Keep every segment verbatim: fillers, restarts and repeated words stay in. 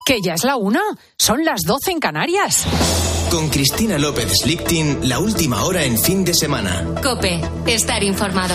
Que ya es la una, son las doce en Canarias. Con Cristina López Slichting, la última hora en fin de semana. COPE, estar informado.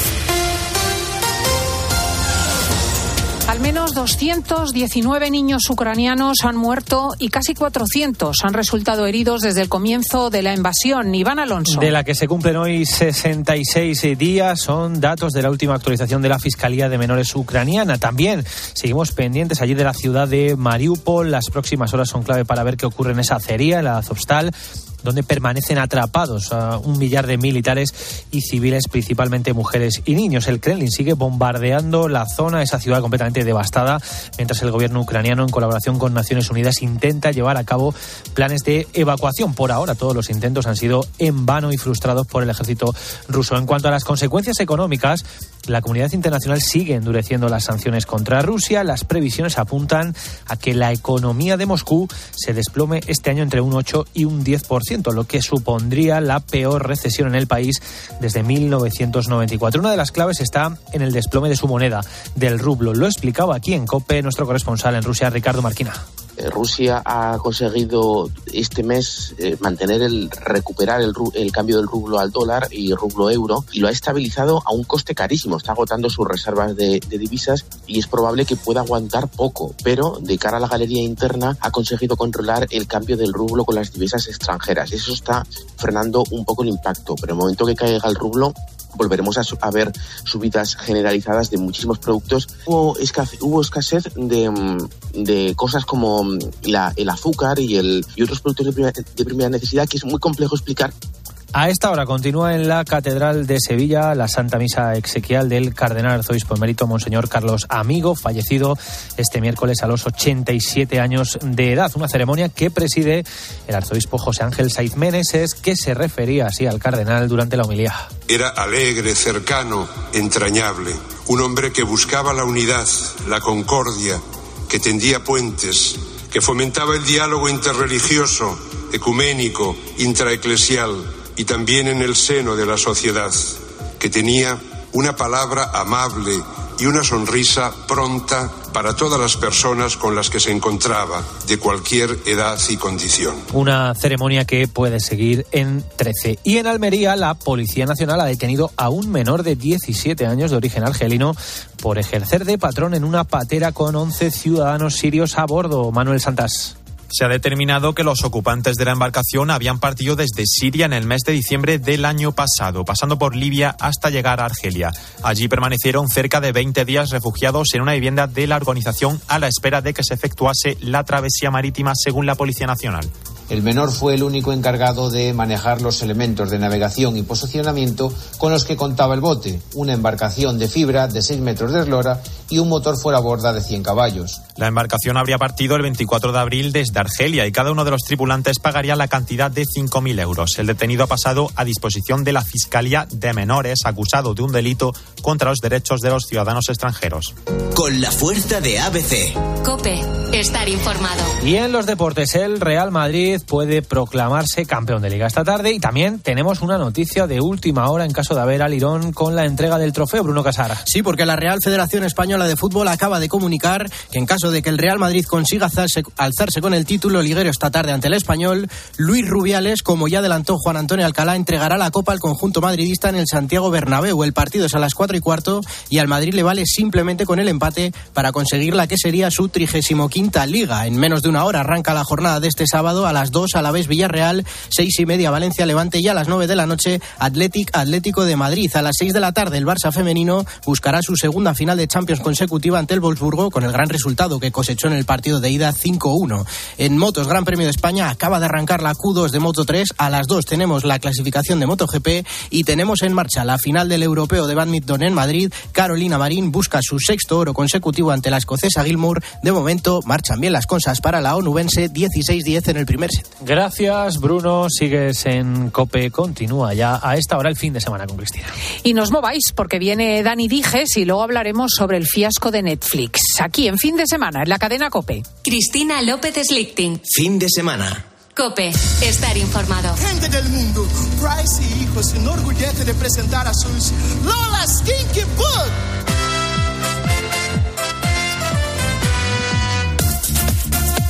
Al menos doscientos diecinueve niños ucranianos han muerto y casi cuatrocientos han resultado heridos desde el comienzo de la invasión. Iván Alonso. De la que se cumplen hoy sesenta y seis días, son datos de la última actualización de la Fiscalía de Menores ucraniana. También seguimos pendientes allí de la ciudad de Mariupol. Las próximas horas son clave para ver qué ocurre en esa acería, en la Azovstal, donde permanecen atrapados a un millar de militares y civiles, principalmente mujeres y niños. El Kremlin sigue bombardeando la zona, esa ciudad completamente devastada, mientras el gobierno ucraniano, en colaboración con Naciones Unidas, intenta llevar a cabo planes de evacuación. Por ahora, todos los intentos han sido en vano y frustrados por el ejército ruso. En cuanto a las consecuencias económicas, la comunidad internacional sigue endureciendo las sanciones contra Rusia. Las previsiones apuntan a que la economía de Moscú se desplome este año entre un ocho y un diez por ciento, lo que supondría la peor recesión en el país desde mil novecientos noventa y cuatro. Una de las claves está en el desplome de su moneda, del rublo. Lo explicaba aquí en COPE nuestro corresponsal en Rusia, Ricardo Marquina. Rusia ha conseguido este mes eh, mantener el recuperar el, el cambio del rublo al dólar y rublo euro, y lo ha estabilizado a un coste carísimo. Está agotando sus reservas de, de divisas y es probable que pueda aguantar poco, pero de cara a la galería interna ha conseguido controlar el cambio del rublo con las divisas extranjeras. Eso está frenando un poco el impacto, pero en el momento que caiga el rublo volveremos a, su- a ver subidas generalizadas de muchísimos productos. Hubo escasez, hubo escasez de, de cosas como la, el azúcar y, el, y otros productos de primera, de primera necesidad, que es muy complejo explicar. A esta hora continúa en la Catedral de Sevilla la Santa Misa exequial del cardenal arzobispo emérito Monseñor Carlos Amigo, fallecido este miércoles a los ochenta y siete años de edad. Una ceremonia que preside el arzobispo José Ángel Saiz Meneses, que se refería así al cardenal durante la homilía. Era alegre, cercano, entrañable. Un hombre que buscaba la unidad, la concordia, que tendía puentes, que fomentaba el diálogo interreligioso, ecuménico, intraeclesial, y también en el seno de la sociedad, que tenía una palabra amable y una sonrisa pronta para todas las personas con las que se encontraba, de cualquier edad y condición. Una ceremonia que puede seguir en trece. Y en Almería, la Policía Nacional ha detenido a un menor de diecisiete años de origen argelino por ejercer de patrón en una patera con once ciudadanos sirios a bordo. Manuel Santas. Se ha determinado que los ocupantes de la embarcación habían partido desde Siria en el mes de diciembre del año pasado, pasando por Libia hasta llegar a Argelia. Allí permanecieron cerca de veinte días refugiados en una vivienda de la organización a la espera de que se efectuase la travesía marítima, según la Policía Nacional. El menor fue el único encargado de manejar los elementos de navegación y posicionamiento con los que contaba el bote, una embarcación de fibra de seis metros de eslora y un motor fuera borda de cien caballos. La embarcación habría partido el veinticuatro de abril desde Argelia y cada uno de los tripulantes pagaría la cantidad de cinco mil euros. El detenido ha pasado a disposición de la Fiscalía de Menores, acusado de un delito contra los derechos de los ciudadanos extranjeros. Con la fuerza de A B C. COPE, estar informado. Y en los deportes, el Real Madrid puede proclamarse campeón de Liga esta tarde, y también tenemos una noticia de última hora en caso de haber alirón con la entrega del trofeo. Bruno Casar. Sí, porque la Real Federación Española de Fútbol acaba de comunicar que en caso de que el Real Madrid consiga alzarse, alzarse con el título liguero esta tarde ante el Español, Luis Rubiales, como ya adelantó Juan Antonio Alcalá, entregará la copa al conjunto madridista en el Santiago Bernabéu. El partido es a las cuatro y cuarto y al Madrid le vale simplemente con el empate para conseguir la que sería su trigésimo quinta Liga. En menos de una hora arranca la jornada de este sábado. A las dos Alavés Villarreal, seis y media Valencia Levante, y a las nueve de la noche Athletic Atlético de Madrid. A las seis de la tarde el Barça femenino buscará su segunda final de Champions consecutiva ante el Wolfsburgo, con el gran resultado que cosechó en el partido de ida cinco uno. En motos, Gran Premio de España, acaba de arrancar la Q dos de Moto tres. A las dos tenemos la clasificación de MotoGP y tenemos en marcha la final del Europeo de Bádminton en Madrid. Carolina Marín busca su sexto oro consecutivo ante la escocesa Gilmour. De momento marchan bien las cosas para la onubense, dieciséis diez en el primer set. Gracias, Bruno. Sigues en COPE. Continúa ya a esta hora el fin de semana con Cristina. Y no os mováis, porque viene Dani Dijes y luego hablaremos sobre el fiasco de Netflix. Aquí en Fin de Semana, en la cadena COPE. Cristina López Slichting. Fin de semana. COPE, estar informado. Gente del mundo, Price y hijos se enorgullece de presentar a sus Lolas Kinky Book.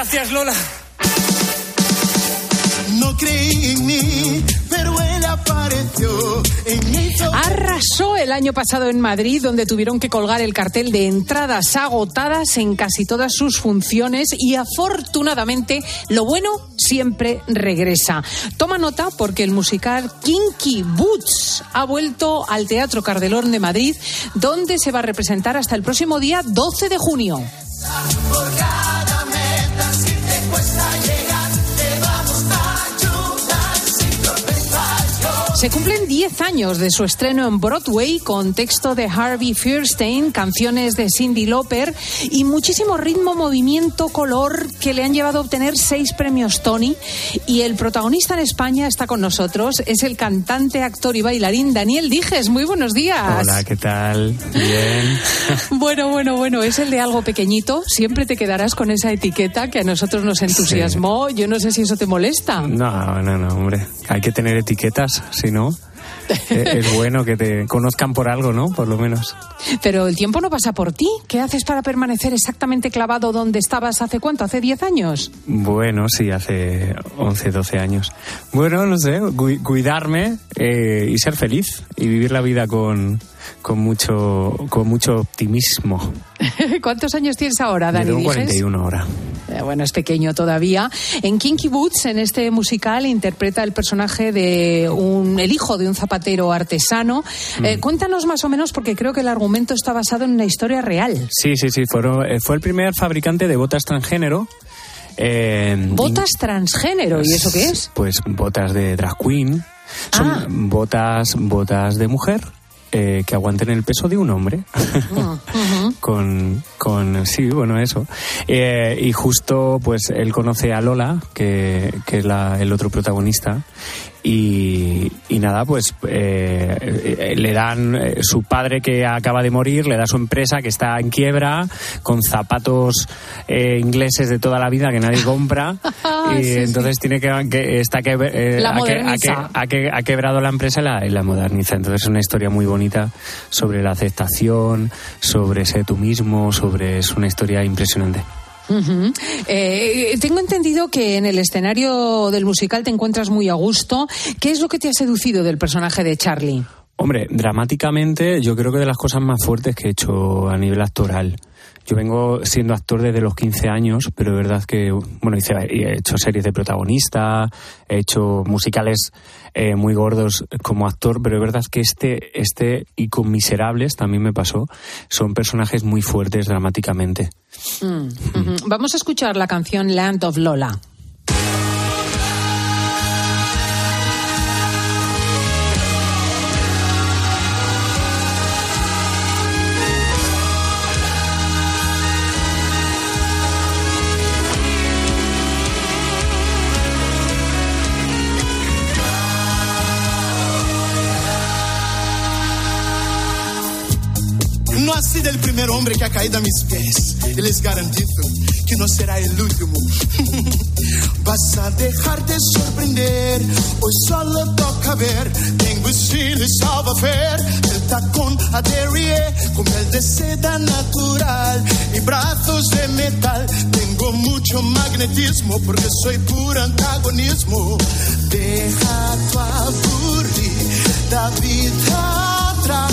Gracias, Lola. No creí en mí, pero él apareció en mi... Arrasó el año pasado en Madrid, donde tuvieron que colgar el cartel de entradas agotadas en casi todas sus funciones, y afortunadamente lo bueno siempre regresa. Toma nota porque el musical Kinky Boots ha vuelto al Teatro Cardelón de Madrid, donde se va a representar hasta el próximo día doce de junio. Por cada meta, si te cuesta llegar, te vamos a ayudar sin tropezar yo. Se cumplen diez años de su estreno en Broadway, con texto de Harvey Fierstein, canciones de Cyndi Lauper y muchísimo ritmo, movimiento, color, que le han llevado a obtener seis premios Tony. Y el protagonista en España está con nosotros, es el cantante, actor y bailarín Daniel Dijes. Muy buenos días. Hola, ¿qué tal? Bien. Bueno, bueno, bueno, es el de algo pequeñito. Siempre te quedarás con esa etiqueta que a nosotros nos entusiasmó. Sí. Yo no sé si eso te molesta. No, no, no, hombre. Hay que tener etiquetas, si no... Es bueno que te conozcan por algo, ¿no? Por lo menos. Pero el tiempo no pasa por ti. ¿Qué haces para permanecer exactamente clavado donde estabas hace cuánto? ¿Hace diez años? Bueno, sí, hace once, doce años. Bueno, no sé, cu- cuidarme eh, y ser feliz y vivir la vida con, con, mucho, con mucho optimismo. ¿Cuántos años tienes ahora, Dani? Tengo cuarenta y uno ahora. Eh, bueno, es pequeño todavía. En Kinky Boots, en este musical, interpreta el personaje de un, el hijo de un zapatero artesano. Mm. Eh, cuéntanos más o menos, porque creo que el argumento está basado en una historia real. Sí, sí, sí. Fueron, eh, fue el primer fabricante de botas transgénero. Eh, ¿Botas y, transgénero? ¿Y eso qué es? Pues botas de drag queen. Son ah. botas, botas de mujer. Eh, que aguanten el peso de un hombre. Uh, uh-huh. con, con, sí, bueno, eso. Eh, y justo, pues, él conoce a Lola, que, que es la, el otro protagonista, y, y nada, pues, eh, le dan, eh, su padre que acaba de morir, le da su empresa que está en quiebra, con zapatos eh, ingleses de toda la vida que nadie compra, y sí, entonces sí. tiene que, que está que, eh, la ha, que, ha, que, ha, que, ha quebrado la empresa y la, y la moderniza. Entonces es una historia muy bonita sobre la aceptación, sobre ser tú mismo, sobre, es una historia impresionante. Uh-huh. Eh, tengo entendido que en el escenario del musical te encuentras muy a gusto. ¿Qué es lo que te ha seducido del personaje de Charlie? Hombre, dramáticamente yo creo que de las cosas más fuertes que he hecho a nivel actoral. Yo vengo siendo actor desde los quince años, pero es verdad que, bueno, hice, he hecho series de protagonista, he hecho musicales eh, muy gordos como actor, pero es verdad que este, este y con Miserables también me pasó, son personajes muy fuertes dramáticamente. Mm, uh-huh. Vamos a escuchar la canción Land of Lola. No ha sido el primer hombre que ha caído a mis pies. Y les garantizo que no será el último. Vas a dejarte sorprender. Hoy solo toca ver. Tengo estilo y savoir-faire. El tacón a derrière, con el de seda natural y brazos de metal. Tengo mucho magnetismo porque soy puro antagonismo. Deja tu aburrida vida atrás.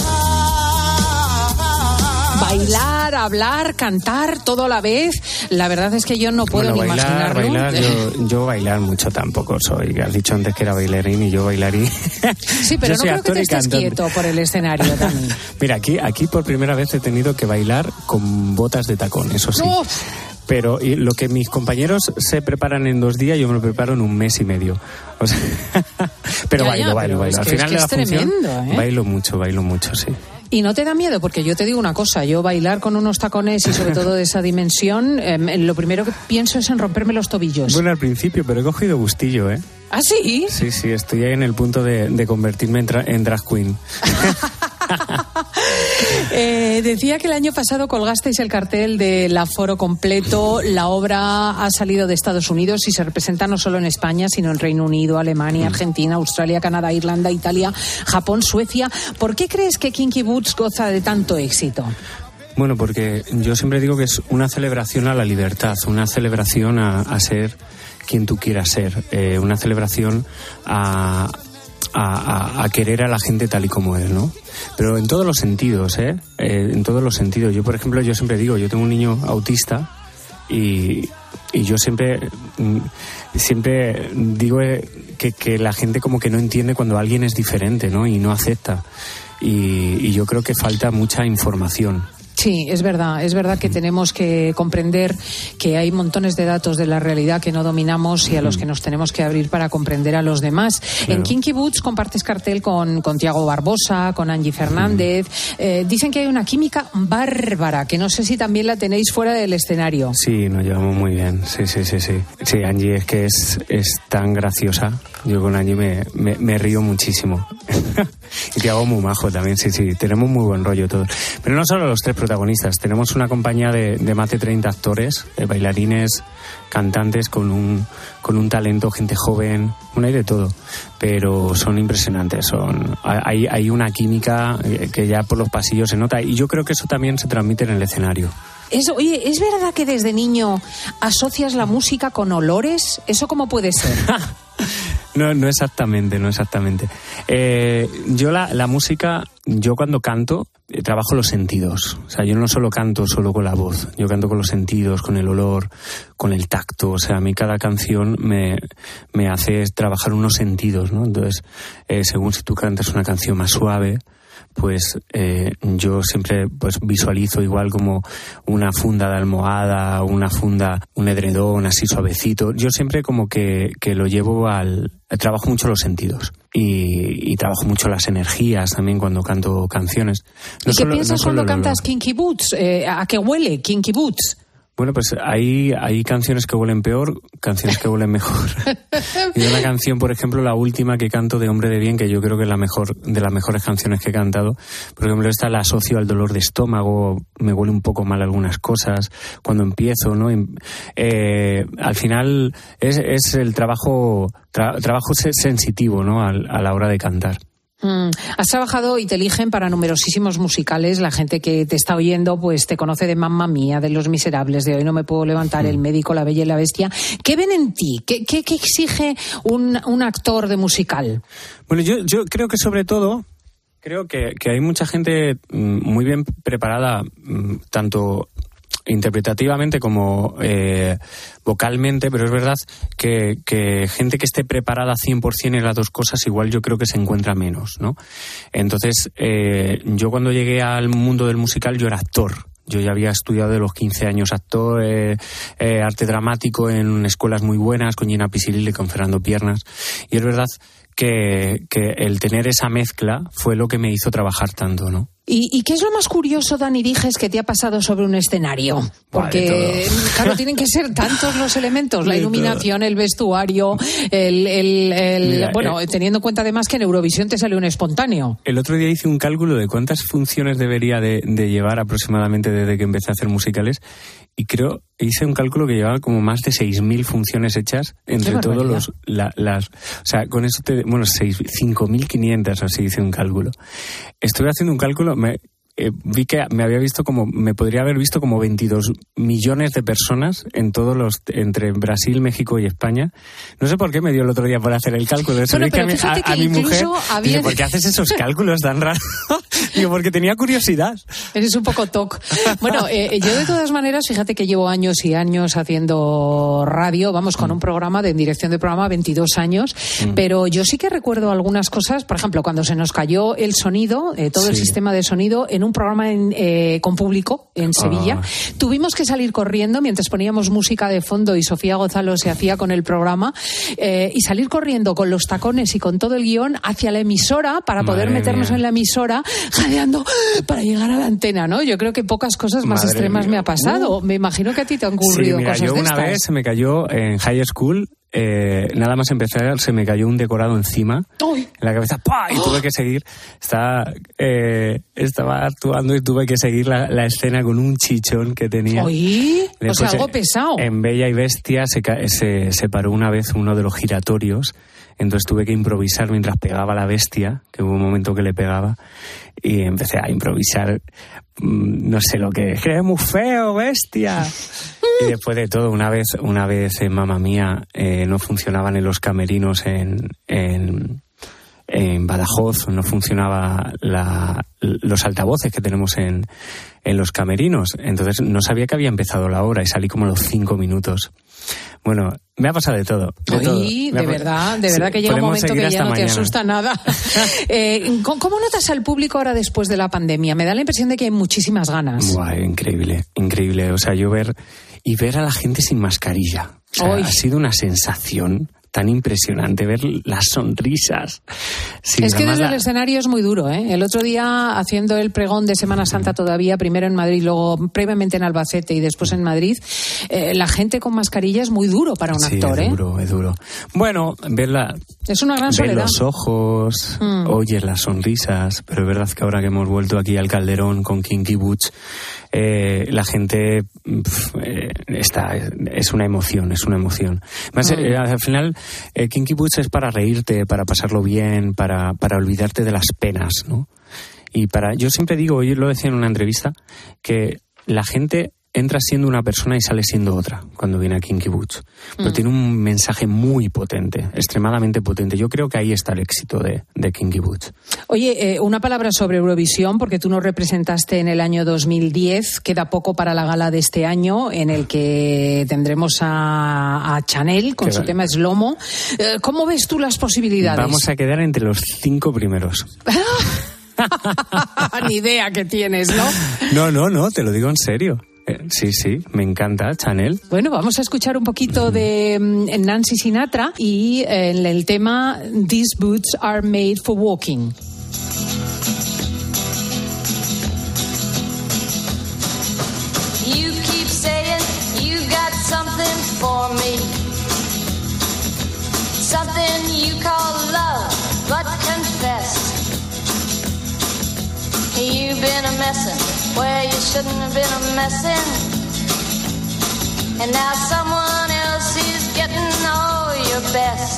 Bailar, hablar, cantar, todo a la vez. La verdad es que yo no puedo bueno, ni bailar, imaginarlo. Bailar, yo, yo bailar mucho tampoco soy. Has dicho antes que era bailarín y yo bailarín. Sí, pero no creo que te estés quieto por el escenario también. Mira, aquí, aquí por primera vez he tenido que bailar con botas de tacón, eso sí. Uf. Pero y lo que mis compañeros se preparan en dos días, yo me lo preparo en un mes y medio. O sea, pero ya, bailo, ya, bailo, pero bailo. Al es final que de la es función, tremendo, ¿eh? bailo mucho, bailo mucho, sí. ¿Y no te da miedo? Porque yo te digo una cosa, yo bailar con unos tacones y sobre todo de esa dimensión, eh, lo primero que pienso es en romperme los tobillos. Bueno, al principio, pero he cogido gustillo, ¿eh? ¿Ah, sí? Sí, sí, estoy ahí en el punto de, de convertirme en, tra- en drag queen. eh, decía que el año pasado colgasteis el cartel del aforo completo. La obra ha salido de Estados Unidos y se representa no solo en España, sino en Reino Unido, Alemania, mm. Argentina, Australia, Canadá, Irlanda, Italia, Japón, Suecia. ¿Por qué crees que Kinky Boots goza de tanto éxito? Bueno, porque yo siempre digo que es una celebración a la libertad, una celebración a, a ser quien tú quieras ser, eh, una celebración a, a, a, a querer a la gente tal y como es, ¿no? Pero en todos los sentidos, ¿eh? eh en todos los sentidos. Yo, por ejemplo, yo siempre digo, yo tengo un niño autista y, y yo siempre, siempre digo que, que la gente como que no entiende cuando alguien es diferente, ¿no? Y no acepta. Y, y yo creo que falta mucha información. Sí, es verdad, es verdad que tenemos que comprender que hay montones de datos de la realidad que no dominamos y a los que nos tenemos que abrir para comprender a los demás. Claro. En Kinky Boots compartes cartel con, con Tiago Barbosa, con Angie Fernández. Eh, dicen que hay una química bárbara, que no sé si también la tenéis fuera del escenario. Sí, nos llevamos muy bien, sí, sí, sí, sí. Sí, Angie es que es, es tan graciosa. Yo con Angie me, me, me río muchísimo. Y Tiago muy majo también, sí, sí. Tenemos muy buen rollo todos. Pero no solo los tres protagonistas, tenemos una compañía de, de más de treinta actores, de bailarines, cantantes con un, con un talento, gente joven, bueno, hay de todo, pero son impresionantes, son, hay, hay una química que ya por los pasillos se nota y yo creo que eso también se transmite en el escenario. Eso, oye, ¿es verdad que desde niño asocias la música con olores? ¿Eso cómo puede ser? No, no exactamente, no exactamente. Eh, yo la, la música, yo cuando canto, eh, trabajo los sentidos. O sea, yo no solo canto solo con la voz, yo canto con los sentidos, con el olor, con el tacto. O sea, a mí cada canción me, me hace trabajar unos sentidos, ¿no? Entonces, eh, según si tú cantas una canción más suave, pues eh, yo siempre pues visualizo igual como una funda de almohada, una funda, un edredón así suavecito. Yo siempre como que, que lo llevo al... Trabajo mucho los sentidos y, y trabajo mucho las energías también cuando canto canciones. No ¿Y qué solo, piensas no cuando solo cantas Kinky Boots? Eh, ¿A qué huele Kinky Boots? Bueno, pues hay, hay canciones que huelen peor, canciones que huelen mejor. Y una canción, por ejemplo, la última que canto de Hombre de Bien, que yo creo que es la mejor, de las mejores canciones que he cantado. Por ejemplo, esta la asocio al dolor de estómago, me huele un poco mal algunas cosas cuando empiezo, ¿no? Eh, al final es, es el trabajo, tra, trabajo sensitivo, ¿no? A, a la hora de cantar. Mm. Has trabajado y te eligen para numerosísimos musicales. La gente que te está oyendo pues te conoce de Mamma Mía, de Los Miserables, de Hoy no me puedo levantar, mm. El médico, La Bella y la Bestia. ¿Qué ven en ti? ¿Qué, qué, qué exige un, un actor de musical? Bueno, yo, yo creo que sobre todo, creo que, que hay mucha gente muy bien preparada, tanto interpretativamente como eh, vocalmente, pero es verdad que, que gente que esté preparada cien por ciento en las dos cosas igual yo creo que se encuentra menos, ¿no? Entonces, eh, yo cuando llegué al mundo del musical yo era actor. Yo ya había estudiado de los quince años actor, eh, eh, arte dramático en escuelas muy buenas, con Gina Pisilil y con Fernando Piernas. Y es verdad que, que el tener esa mezcla fue lo que me hizo trabajar tanto, ¿no? ¿Y, ¿Y qué es lo más curioso, Dani Dijes, que te ha pasado sobre un escenario? Porque, claro, tienen que ser tantos los elementos, la iluminación, el vestuario, el... el, el Mira, bueno, eh, teniendo en cuenta además que en Eurovisión te salió un espontáneo. El otro día hice un cálculo de cuántas funciones debería de, de llevar aproximadamente desde que empecé a hacer musicales y creo, hice un cálculo que llevaba como más de seis mil funciones hechas entre todos los... La, las, o sea, con eso te... Bueno, cinco mil quinientas, así hice un cálculo. Estuve haciendo un cálculo... Me, eh, vi que me había visto como, me podría haber visto como veintidós millones de personas en todos los, entre Brasil, México y España. No sé por qué me dio el otro día por hacer el cálculo. Eso bueno, pero que a, que a mi mujer, había... dice, ¿por qué haces esos cálculos tan raros? Digo, porque tenía curiosidad. Eres un poco toc. Bueno, eh, yo de todas maneras, fíjate que llevo años y años haciendo radio, vamos, con mm. un programa, de en dirección de programa, veintidós años, mm. pero yo sí que recuerdo algunas cosas, por ejemplo, cuando se nos cayó el sonido, eh, todo sí. el sistema de sonido, en un programa en, eh, con público en Sevilla, oh. tuvimos que salir corriendo mientras poníamos música de fondo y Sofía Gonzalo se hacía con el programa, eh, y salir corriendo con los tacones y con todo el guión hacia la emisora para Madre poder meternos mía. en la emisora jadeando para llegar a la antena, ¿no? Yo creo que pocas cosas más Madre extremas mía. me ha pasado. Uh. Me imagino que a ti te han ocurrido sí, mira, cosas yo de una estas. vez se me cayó en high school, eh, nada más empezar, se me cayó un decorado encima, ¡Uy! en la cabeza, ¡pah! Y tuve que seguir. Estaba, eh, estaba actuando y tuve que seguir la, la escena con un chichón que tenía. ¿Oí? O sea, algo en, pesado. En Bella y Bestia se, se, se paró una vez uno de los giratorios Entonces tuve que improvisar mientras pegaba la bestia, que hubo un momento que le pegaba, y empecé a improvisar, no sé lo que es, que es muy feo, bestia. Y después de todo, una vez, una vez en Mamma Mía, eh, no funcionaban en los camerinos en, en, en Badajoz, no funcionaba la, los altavoces que tenemos en, en los camerinos. Entonces no sabía que había empezado la obra y salí como a los cinco minutos. Bueno, me ha pasado de todo. De, Oye, todo. de ha... verdad, de verdad sí, que llega un momento que ya no mañana. te asusta nada. eh, ¿Cómo notas al público ahora después de la pandemia? Me da la impresión de que hay muchísimas ganas. Buah, increíble, increíble. O sea, yo ver y ver a la gente sin mascarilla. O sea, ha sido una sensación tan impresionante ver las sonrisas. Sí, es que desde la... el escenario es muy duro, ¿eh? El otro día, haciendo el pregón de Semana Santa todavía, primero en Madrid, luego previamente en Albacete y después en Madrid, eh, la gente con mascarilla es muy duro para un sí, actor, es ¿eh? duro, es duro. Bueno, verla... Es una gran ver soledad. los ojos, mm. oyes las sonrisas, pero es verdad que ahora que hemos vuelto aquí al Calderón con Kinky Boots, eh, la gente pf, eh, está, es una emoción, es una emoción. Más, mm. eh, al final, eh, Kinky Boots es para reírte, para pasarlo bien, para, para olvidarte de las penas, ¿no? Y para, yo siempre digo, yo lo decía en una entrevista, que la gente entra siendo una persona y sale siendo otra cuando viene a Kinky Boots. Pero mm. tiene un mensaje muy potente, extremadamente potente. Yo creo que ahí está el éxito de, de Kinky Boots. Oye, eh, una palabra sobre Eurovisión, porque tú nos representaste en el año dos mil diez. Queda poco para la gala de este año, en el que tendremos a, a Chanel con Qué su vale. tema Slomo. Eh, ¿Cómo ves tú las posibilidades? Vamos a quedar entre los cinco primeros. Ni idea que tienes, ¿no? No, no, no, te lo digo en serio. Sí, sí, me encanta Chanel. Bueno, vamos a escuchar un poquito de um, Nancy Sinatra y en el tema These Boots Are Made for Walking. You keep saying you got something for me, something you call love, but confess you've been a messin' where you shouldn't have been a messin', and now someone else is getting all your best.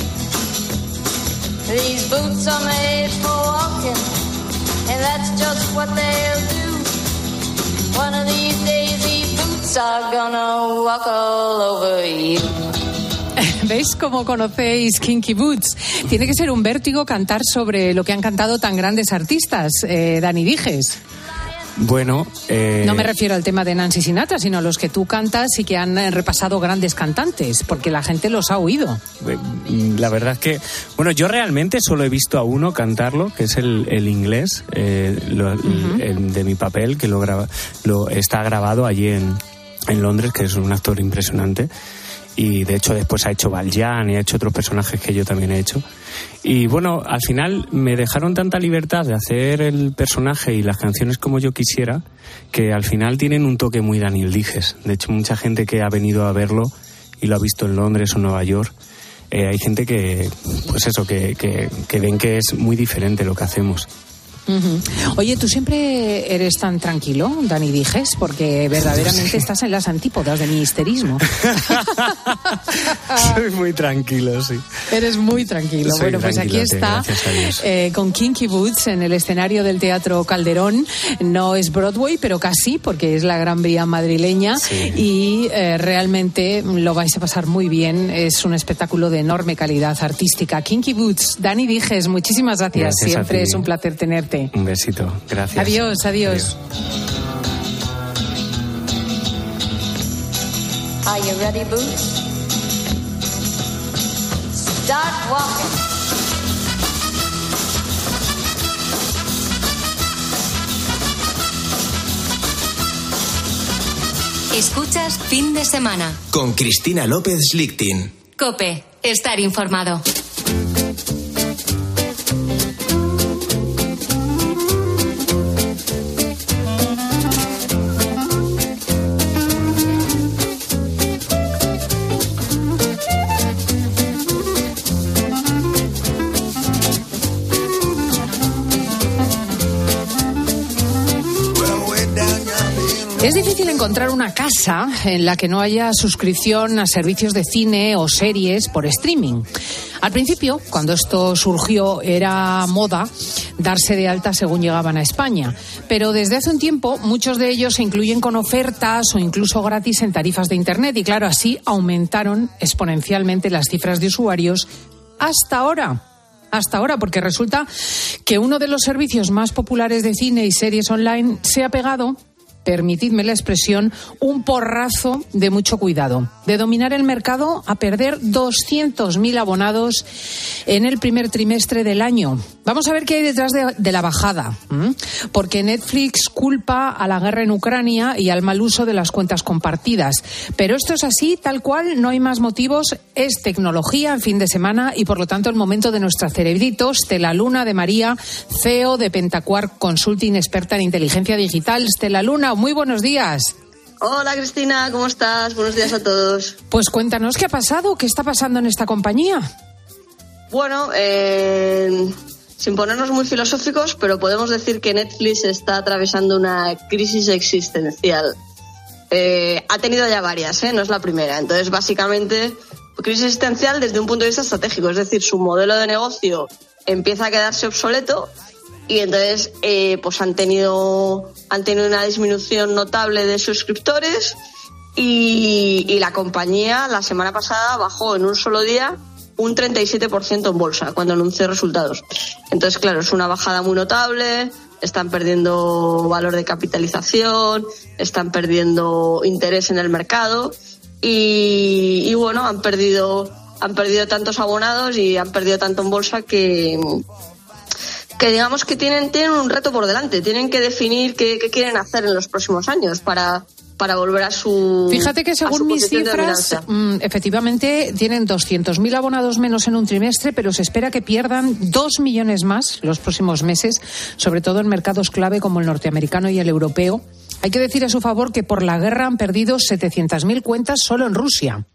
These boots are made for walking, and that's just what they'll do. One of these days these boots are gonna walk all over you. ¿Veis cómo conocéis Kinky Boots? Tiene que ser un vértigo cantar sobre lo que han cantado tan grandes artistas, eh, Dani Dijes. Bueno, eh... no me refiero al tema de Nancy Sinatra, sino a los que tú cantas y que han repasado grandes cantantes, porque la gente los ha oído. La verdad es que, bueno, yo realmente solo he visto a uno cantarlo, que es el, el inglés, eh, lo, uh-huh. el de Mi Papel, que lo, graba, lo está grabado allí en, en Londres, que es un actor impresionante. Y de hecho después ha hecho Valjean y ha hecho otros personajes que yo también he hecho. Y bueno, al final me dejaron tanta libertad de hacer el personaje y las canciones como yo quisiera, que al final tienen un toque muy Daniel Dijes. De hecho, mucha gente que ha venido a verlo y lo ha visto en Londres o Nueva York, eh, hay gente que, pues eso, que, que, que ven que es muy diferente lo que hacemos. Uh-huh. Oye, tú siempre eres tan tranquilo, Dani Dijes, porque verdaderamente sí. estás en las antípodas de mi histerismo. Soy muy tranquilo, sí. Eres muy tranquilo. Soy bueno, pues aquí está eh, con Kinky Boots en el escenario del Teatro Calderón. No es Broadway, pero casi, porque es la Gran Vía madrileña. Sí. Y eh, realmente lo vais a pasar muy bien. Es un espectáculo de enorme calidad artística. Kinky Boots, Dani Dijes, muchísimas gracias. gracias Siempre es un placer tenerte. Un besito, gracias. Adiós, adiós. adiós. Are you ready, Boots? Start walking. Escuchas Fin de Semana con Cristina López Lichtin. COPE, estar informado. Es difícil encontrar una casa en la que no haya suscripción a servicios de cine o series por streaming. Al principio, cuando esto surgió, era moda darse de alta según llegaban a España. Pero desde hace un tiempo, muchos de ellos se incluyen con ofertas o incluso gratis en tarifas de Internet. Y claro, así aumentaron exponencialmente las cifras de usuarios hasta ahora. Hasta ahora, porque resulta que uno de los servicios más populares de cine y series online se ha pegado, permitidme la expresión, un porrazo de mucho cuidado. De dominar el mercado a perder doscientos mil abonados en el primer trimestre del año. Vamos a ver qué hay detrás de, de la bajada. ¿Mm? Porque Netflix culpa a la guerra en Ucrania y al mal uso de las cuentas compartidas. Pero esto es así, tal cual, no hay más motivos. Es tecnología en fin de semana y por lo tanto el momento de nuestra cerebrito. Stella Luna de María, C E O de Pentacuar Consulting, experta en inteligencia digital. Stella Luna, muy buenos días. Hola Cristina, ¿cómo estás? Buenos días a todos. Pues cuéntanos qué ha pasado, qué está pasando en esta compañía. Bueno, eh, sin ponernos muy filosóficos, pero podemos decir que Netflix está atravesando una crisis existencial. Eh, ha tenido ya varias, ¿eh? No es la primera. Entonces, básicamente, crisis existencial desde un punto de vista estratégico, es decir, su modelo de negocio empieza a quedarse obsoleto. Y entonces eh, pues han tenido han tenido una disminución notable de suscriptores y, y la compañía la semana pasada bajó en un solo día un treinta y siete por ciento en bolsa cuando anunció resultados. Entonces, claro, es una bajada muy notable, están perdiendo valor de capitalización, están perdiendo interés en el mercado y, y bueno, han perdido han perdido tantos abonados y han perdido tanto en bolsa que... que digamos que tienen, tienen un reto por delante, tienen que definir qué, qué quieren hacer en los próximos años para, para volver a su Fíjate que según mis cifras, mmm, efectivamente tienen doscientos mil abonados menos en un trimestre, pero se espera que pierdan dos millones más los próximos meses, sobre todo en mercados clave como el norteamericano y el europeo. Hay que decir a su favor que por la guerra han perdido setecientas mil cuentas solo en Rusia.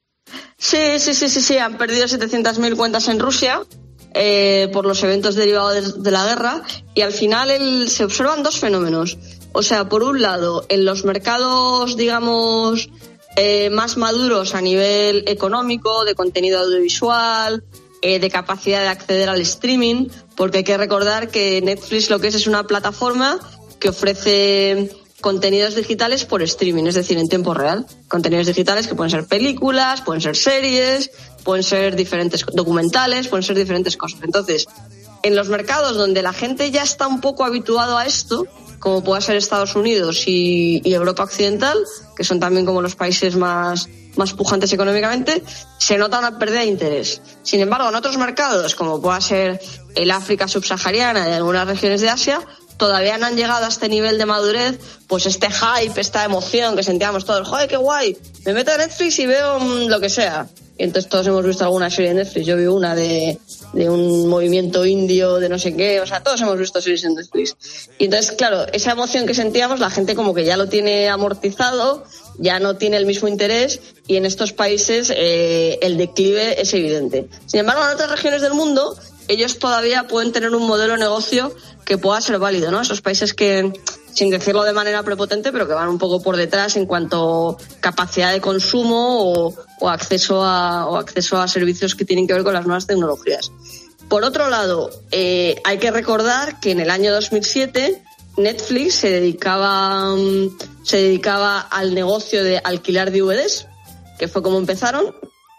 Sí, sí, sí, sí, sí, han perdido setecientas mil cuentas en Rusia. Eh, por los eventos derivados de, de la guerra y al final el, se observan dos fenómenos. O sea, por un lado, en los mercados, digamos, eh, más maduros a nivel económico, de contenido audiovisual, eh, de capacidad de acceder al streaming, porque hay que recordar que Netflix lo que es es una plataforma que ofrece contenidos digitales por streaming, es decir, en tiempo real. Contenidos digitales que pueden ser películas, pueden ser series, pueden ser diferentes documentales, pueden ser diferentes cosas. Entonces, en los mercados donde la gente ya está un poco habituado a esto, como pueda ser Estados Unidos y, y Europa Occidental, que son también como los países más, más pujantes económicamente, se nota una pérdida de interés. Sin embargo, en otros mercados, como pueda ser el África subsahariana y algunas regiones de Asia, todavía no han llegado a este nivel de madurez, pues este hype, esta emoción que sentíamos todos, ¡joder, qué guay! Me meto a Netflix y veo mmm, lo que sea. Y entonces todos hemos visto alguna serie de Netflix. Yo vi una de, de un movimiento indio, de no sé qué, o sea, todos hemos visto series en Netflix. Y entonces, claro, esa emoción que sentíamos, la gente como que ya lo tiene amortizado, ya no tiene el mismo interés, y en estos países eh, el declive es evidente. Sin embargo, en otras regiones del mundo, ellos todavía pueden tener un modelo de negocio que pueda ser válido, ¿no? Esos países que, sin decirlo de manera prepotente, pero que van un poco por detrás en cuanto a capacidad de consumo o, o acceso a o acceso a servicios que tienen que ver con las nuevas tecnologías. Por otro lado, eh, hay que recordar que en el año dos mil siete Netflix se dedicaba se dedicaba al negocio de alquilar D V Ds, que fue como empezaron,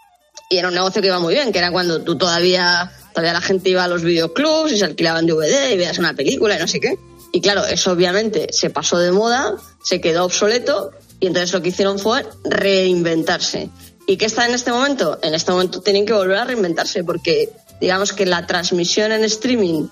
y era un negocio que iba muy bien, que era cuando tú todavía todavía la gente iba a los videoclubs y se alquilaban D V D y veías una película y no sé qué. Y claro, eso obviamente se pasó de moda, se quedó obsoleto y entonces lo que hicieron fue reinventarse. ¿Y qué está en este momento? En este momento tienen que volver a reinventarse porque digamos que la transmisión en streaming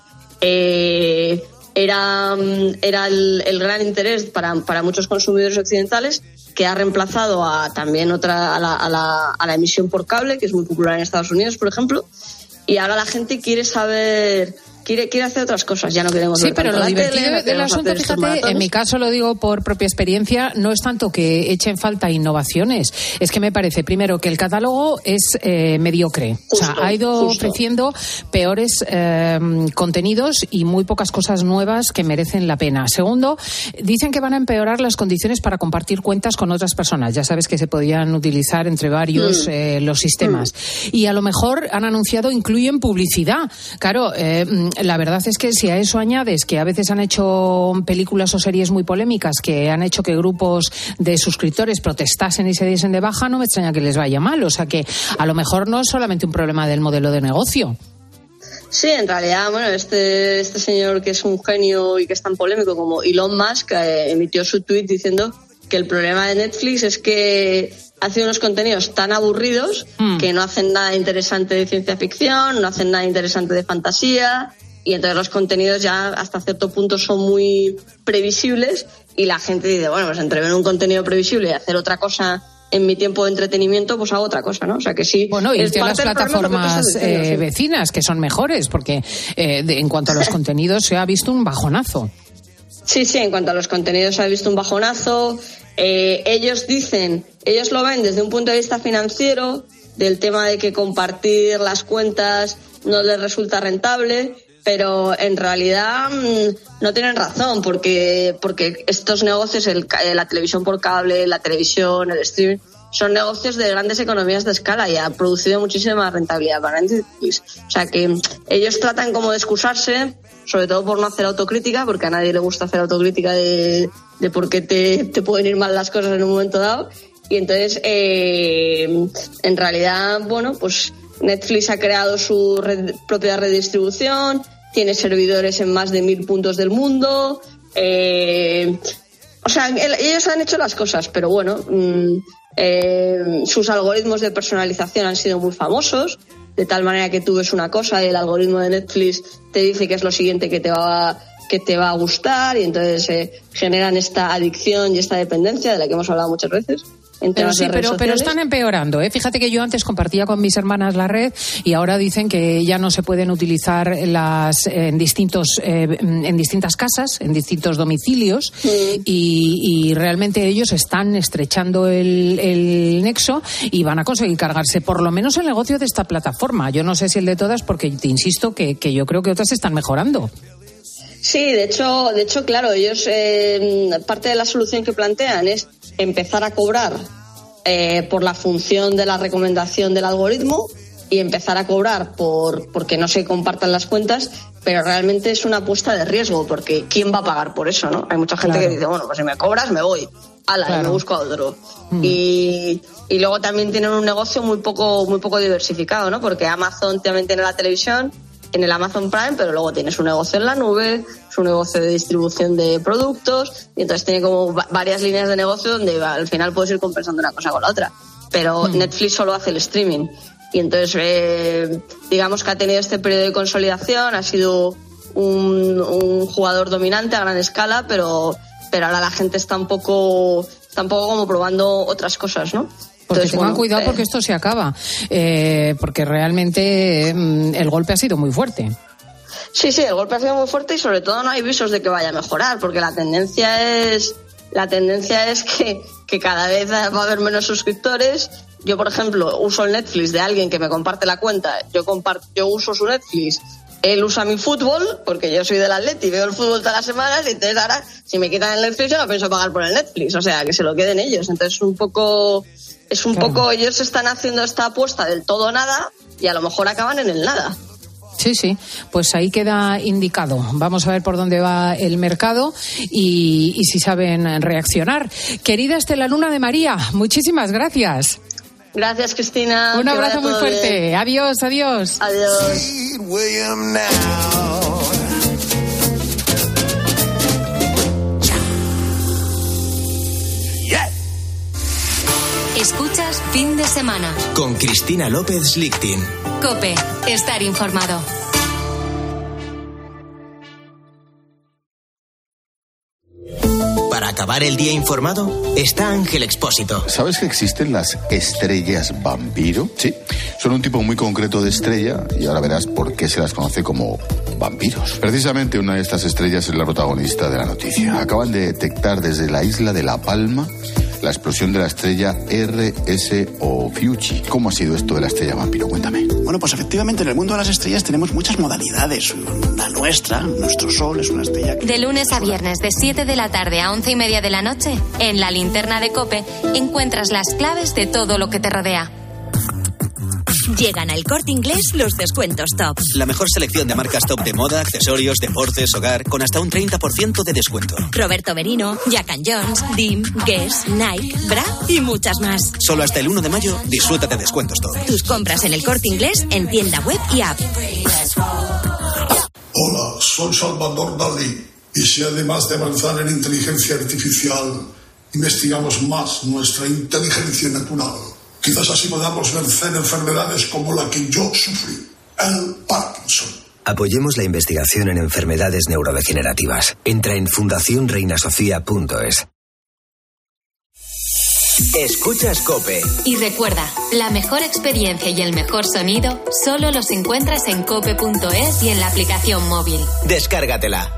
eh, era, era el, el gran interés para, para muchos consumidores occidentales, que ha reemplazado a también otra a la, a, la, a la emisión por cable, que es muy popular en Estados Unidos, por ejemplo. Y ahora la gente quiere saber... quiere, quiere hacer otras cosas, ya no queremos sí, ver pero lo divertido tele, no del asunto, fíjate, en mi caso lo digo por propia experiencia, no es tanto que echen falta innovaciones, es que me parece, primero, que el catálogo es eh, mediocre. Justo, o sea, ha ido justo. ofreciendo peores eh, contenidos y muy pocas cosas nuevas que merecen la pena. Segundo, dicen que van a empeorar las condiciones para compartir cuentas con otras personas. Ya sabes que se podían utilizar entre varios mm. eh, los sistemas. Mm. Y a lo mejor han anunciado incluyen publicidad. Claro, eh, la verdad es que si a eso añades que a veces han hecho películas o series muy polémicas que han hecho que grupos de suscriptores protestasen y se diesen de baja, no me extraña que les vaya mal. O sea que a lo mejor no es solamente un problema del modelo de negocio. Sí, en realidad, bueno, este, este señor que es un genio y que es tan polémico como Elon Musk eh, emitió su tuit diciendo que el problema de Netflix es que hace unos contenidos tan aburridos mm. que no hacen nada interesante de ciencia ficción, no hacen nada interesante de fantasía, y entonces los contenidos ya hasta cierto punto son muy previsibles y la gente dice, bueno, pues entre ver un contenido previsible y hacer otra cosa en mi tiempo de entretenimiento, pues hago otra cosa, ¿no? O sea que sí. Bueno, y las plataformas eh, sí. vecinas, que son mejores, porque eh, de, en cuanto a los contenidos se ha visto un bajonazo. Sí, sí, en cuanto a los contenidos se ha visto un bajonazo. Eh, ellos dicen, ellos lo ven desde un punto de vista financiero, del tema de que compartir las cuentas no les resulta rentable, pero en realidad mmm, no tienen razón, porque porque estos negocios, el, la televisión por cable, la televisión, el streaming, son negocios de grandes economías de escala y ha producido muchísima rentabilidad para Netflix. O sea que ellos tratan como de excusarse, sobre todo por no hacer autocrítica, porque a nadie le gusta hacer autocrítica de, de por qué te, te pueden ir mal las cosas en un momento dado. Y entonces, eh, en realidad, bueno, pues Netflix ha creado su red, propia red de distribución, tiene servidores en más de mil puntos del mundo. Eh, o sea, el, ellos han hecho las cosas, pero bueno, mmm, eh, sus algoritmos de personalización han sido muy famosos, de tal manera que tú ves una cosa y el algoritmo de Netflix te dice que es lo siguiente que te va a, que te va a gustar, y entonces eh, generan esta adicción y esta dependencia de la que hemos hablado muchas veces. Pero sí, pero, pero están empeorando, ¿eh? Fíjate que yo antes compartía con mis hermanas la red y ahora dicen que ya no se pueden utilizar las en distintos eh, en distintas casas, en distintos domicilios, sí. y, y realmente ellos están estrechando el, el nexo y van a conseguir cargarse por lo menos el negocio de esta plataforma. Yo no sé si el de todas, porque te insisto que, que yo creo que otras están mejorando. Sí, de hecho, de hecho, claro, ellos eh, parte de la solución que plantean es empezar a cobrar eh, por la función de la recomendación del algoritmo y empezar a cobrar por porque no se compartan las cuentas, pero realmente es una apuesta de riesgo, porque ¿quién va a pagar por eso, no? Hay mucha gente claro. que dice, bueno, pues si me cobras me voy, ala, claro. y me busco a otro. Mm. Y, y luego también tienen un negocio muy poco muy poco diversificado, ¿no? Porque Amazon también tiene la televisión, en el Amazon Prime, pero luego tiene su negocio en la nube, su negocio de distribución de productos, y entonces tiene como varias líneas de negocio donde al final puedes ir compensando una cosa con la otra. Pero mm. Netflix solo hace el streaming. Y entonces, eh, digamos que ha tenido este periodo de consolidación, ha sido un, un jugador dominante a gran escala, pero, pero ahora la gente está un poco, está un poco como probando otras cosas, ¿no? Porque Entonces, tengan bueno, cuidado eh, porque esto se acaba, eh, porque realmente eh, el golpe ha sido muy fuerte. Sí, sí, el golpe ha sido muy fuerte y sobre todo no hay visos de que vaya a mejorar, porque la tendencia es la tendencia es que, que cada vez va a haber menos suscriptores. Yo, por ejemplo, uso el Netflix de alguien que me comparte la cuenta, yo comparto, yo uso su Netflix, él usa mi fútbol, porque yo soy del Atleti y veo el fútbol todas las semanas, y entonces ahora, si me quitan el Netflix, yo no pienso pagar por el Netflix, o sea, que se lo queden ellos. Entonces, un poco... Es un claro. poco, ellos están haciendo esta apuesta del todo o nada y a lo mejor acaban en el nada. Sí, sí, pues ahí queda indicado. Vamos a ver por dónde va el mercado y, y si saben reaccionar. Querida Estela Luna de María, muchísimas gracias. Gracias, Cristina. Un abrazo muy fuerte. Bien. Adiós, adiós. Adiós. Escuchas Fin de Semana con Cristina López Lichtin. COPE, estar informado. Para acabar el día informado está Ángel Expósito. ¿Sabes que existen las estrellas vampiro? Sí, son un tipo muy concreto de estrella y ahora verás por qué se las conoce como vampiros. Precisamente una de estas estrellas es la protagonista de la noticia. Acaban de detectar desde la isla de La Palma la explosión de la estrella R S Ophiuchi. ¿Cómo ha sido esto de la estrella vampiro? Cuéntame. Bueno, pues efectivamente en el mundo de las estrellas tenemos muchas modalidades. La nuestra, nuestro Sol, es una estrella que... De lunes a viernes, de siete de la tarde a once y media de la noche, en la linterna de COPE, encuentras las claves de todo lo que te rodea. Llegan al Corte Inglés los descuentos top. La mejor selección de marcas top de moda, accesorios, deportes, hogar, con hasta un treinta por ciento de descuento. Roberto Merino, Jack and Jones, D I M, Guess, Nike, Bra y muchas más. Solo hasta el uno de mayo, disfruta de descuentos top. Tus compras en el Corte Inglés en tienda web y app. Hola, soy Salvador Dalí. Y si además de avanzar en inteligencia artificial, investigamos más nuestra inteligencia natural, quizás así podamos vencer enfermedades como la que yo sufrí, el Parkinson. Apoyemos la investigación en enfermedades neurodegenerativas. Entra en fundación reina sofía punto es. Escuchas COPE. Y recuerda, la mejor experiencia y el mejor sonido solo los encuentras en cope punto es y en la aplicación móvil. Descárgatela.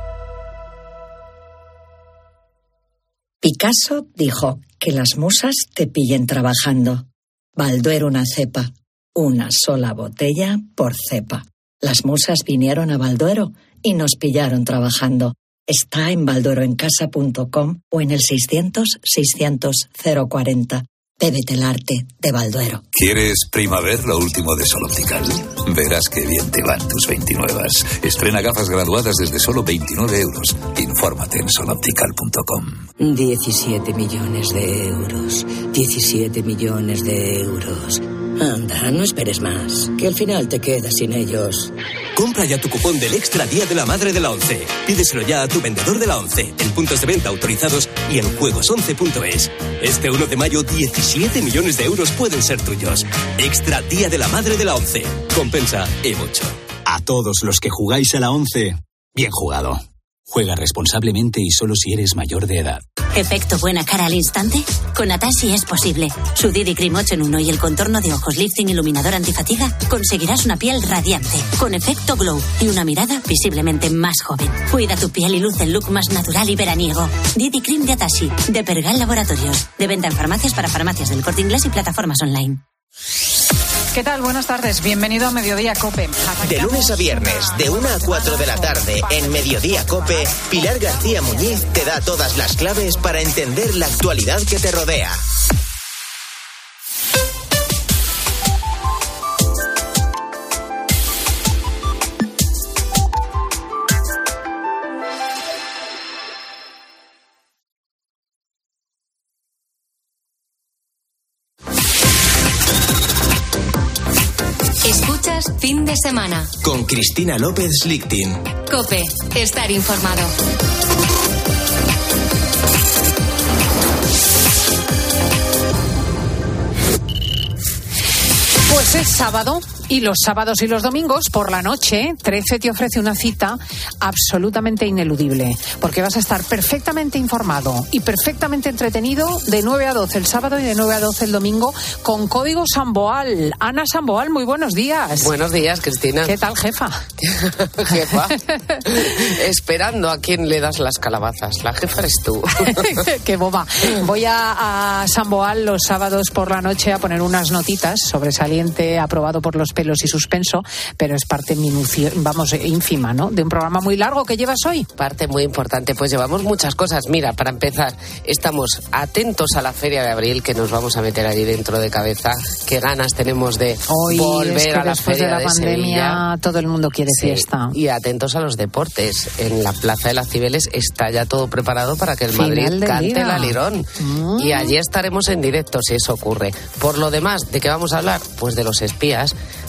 Picasso dijo que las musas te pillen trabajando. Balduero una cepa, una sola botella por cepa. Las musas vinieron a Balduero y nos pillaron trabajando. Está en baldueroencasa punto com o en el seiscientos, seiscientos, cero cuarenta. Bébete el arte de Balduero. ¿Quieres Primaver, lo último de Sol Optical? Verás qué bien te van tus veintinuevas. Estrena gafas graduadas desde solo veintinueve euros. Infórmate en sol optical punto com. diecisiete millones de euros. diecisiete millones de euros. Anda, no esperes más, que al final te quedas sin ellos. Compra ya tu cupón del Extra Día de la Madre de la ONCE. Pídeselo ya a tu vendedor de la ONCE, en puntos de venta autorizados y en juegos once punto es. Este uno de mayo, diecisiete millones de euros pueden ser tuyos. Extra Día de la Madre de la ONCE. Compensa y mucho. A todos los que jugáis a la ONCE, bien jugado. Juega responsablemente y solo si eres mayor de edad. ¿Efecto buena cara al instante? Con Atashi es posible. Su D D Cream ocho en uno y el contorno de ojos lifting iluminador antifatiga conseguirás una piel radiante, con efecto glow y una mirada visiblemente más joven. Cuida tu piel y luce el look más natural y veraniego. D D Cream de Atashi, de Pergal Laboratorios. De venta en farmacias para farmacias del Corte Inglés y plataformas online. ¿Qué tal? Buenas tardes. Bienvenido a Mediodía COPE. De lunes a viernes, de una a cuatro de la tarde, en Mediodía COPE, Pilar García Muñiz te da todas las claves para entender la actualidad que te rodea. Escuchas Fin de Semana. Con Cristina López Lichtin. COPE. Estar informado. Pues es sábado y los sábados y los domingos por la noche trece te ofrece una cita absolutamente ineludible porque vas a estar perfectamente informado y perfectamente entretenido de nueve a doce el sábado y de nueve a doce el domingo con Código Samboal. Ana Samboal, muy buenos días. Buenos días, Cristina. ¿Qué tal, jefa? Jefa. Esperando a quién le das las calabazas. La jefa eres tú. Qué boba. Voy a, a Samboal los sábados por la noche a poner unas notitas sobresalientes aprobado por los pelos y suspenso, pero es parte minucio, vamos, ínfima, ¿no? De un programa muy largo que llevas hoy. Parte muy importante, pues llevamos muchas cosas. Mira, para empezar, estamos atentos a la Feria de Abril, que nos vamos a meter allí dentro de cabeza. Qué ganas tenemos de hoy, volver es que a la después Feria de la de pandemia, Sevilla. Todo el mundo quiere Sí, fiesta. y atentos a los deportes. En la Plaza de las Cibeles está ya todo preparado para que el Final Madrid de cante liga. el alirón. Mm. Y allí estaremos en directo si eso ocurre. Por lo demás, ¿de qué vamos a hablar? Pues de los espías,